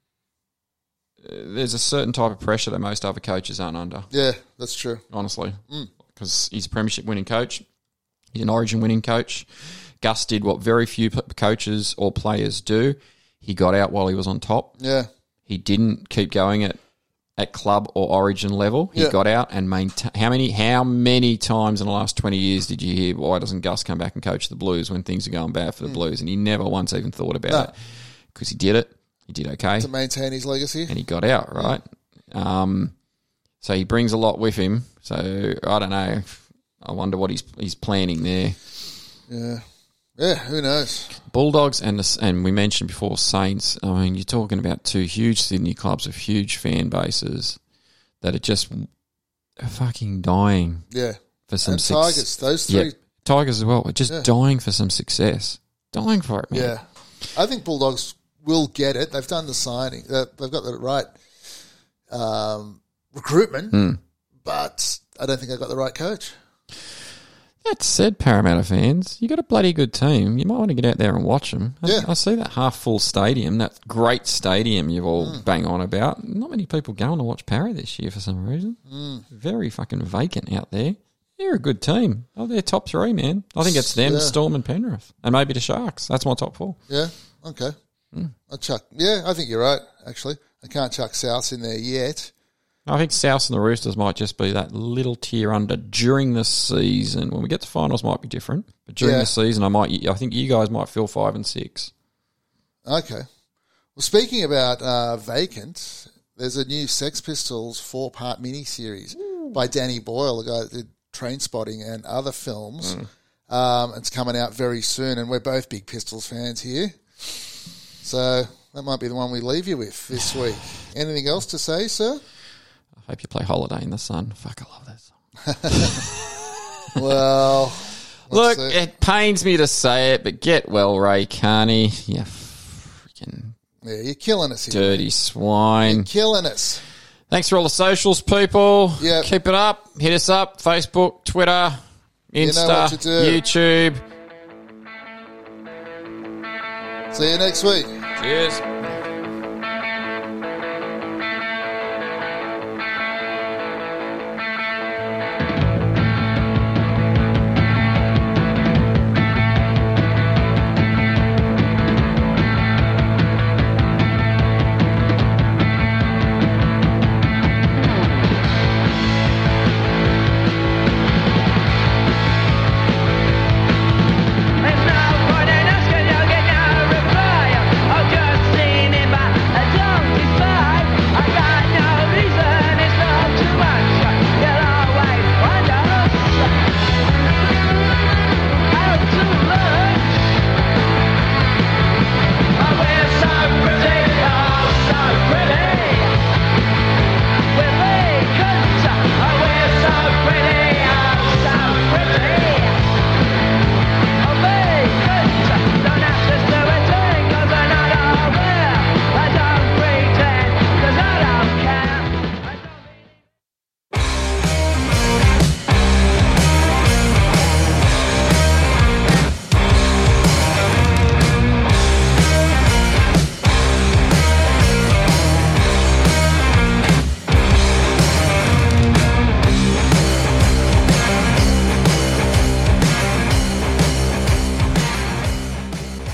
uh, there's a certain type of pressure that most other coaches aren't under,
Yeah, that's true.
honestly. Because he's a premiership winning coach. He's an origin winning coach. Gus did what very few p- coaches or players do. He got out while he was on top.
Yeah.
He didn't keep going at, at club or origin level. He
Yeah.
got out and maintain. How many how many times in the last twenty years did you hear, why doesn't Gus come back and coach the Blues when things are going bad for the Blues? And he never once even thought about
No.
it. Because he did it. He did okay.
To maintain his legacy.
And he got out, right? Um, so he brings a lot with him. So I don't know. I wonder what he's he's planning there.
Yeah. Yeah, who knows?
Bulldogs and the, and we mentioned before Saints. I mean, you're talking about two huge Sydney clubs with huge fan bases that are just fucking dying
Yeah.
for some
And
suc-
Tigers, those three.
Yeah, Tigers as well. are Just
Yeah.
dying for some success. Dying for it, man.
Yeah. I think Bulldogs will get it. They've done the signing. They've they've got the right um, recruitment,
Hmm.
but I don't think they've got the right coach.
That said, Parramatta fans, you got a bloody good team. You might want to get out there and watch them. I,
Yeah.
I see that half-full stadium, that great stadium you've all
Mm.
bang on about. Not many people going to watch Parra this year for some reason.
Mm.
Very fucking vacant out there. They're a good team. Oh, they're top three, man. I think it's them,
Yeah.
Storm and Penrith. And maybe the Sharks. That's my top four.
Yeah. Okay.
Hmm.
I chuck. Yeah, I think you're right. Actually, I can't chuck South in there yet.
I think South and the Roosters might just be that little tier under during the season. When we get to finals, might be different. But during
Yeah.
the season, I might. I think you guys might feel five and six.
Okay. Well, speaking about uh, vacant, there's a new Sex Pistols four-part mini-series by Danny Boyle, the guy that did Train Spotting and other films.
Mm.
Um, it's coming out very soon, and we're both big Pistols fans here. So that might be the one we leave you with this week. Anything else to say, sir?
I hope you play Holiday in the Sun. Fuck, I love that song.
Well,
Look,
let's see.
it pains me to say it, but get well, Ray Carney. You freaking
Yeah, you're killing us here.
dirty swine.
Killing us.
Thanks for all the socials, people.
Yep.
Keep it up. Hit us up. Facebook, Twitter,
You know
Insta,
what to do.
YouTube.
See you next week.
Cheers.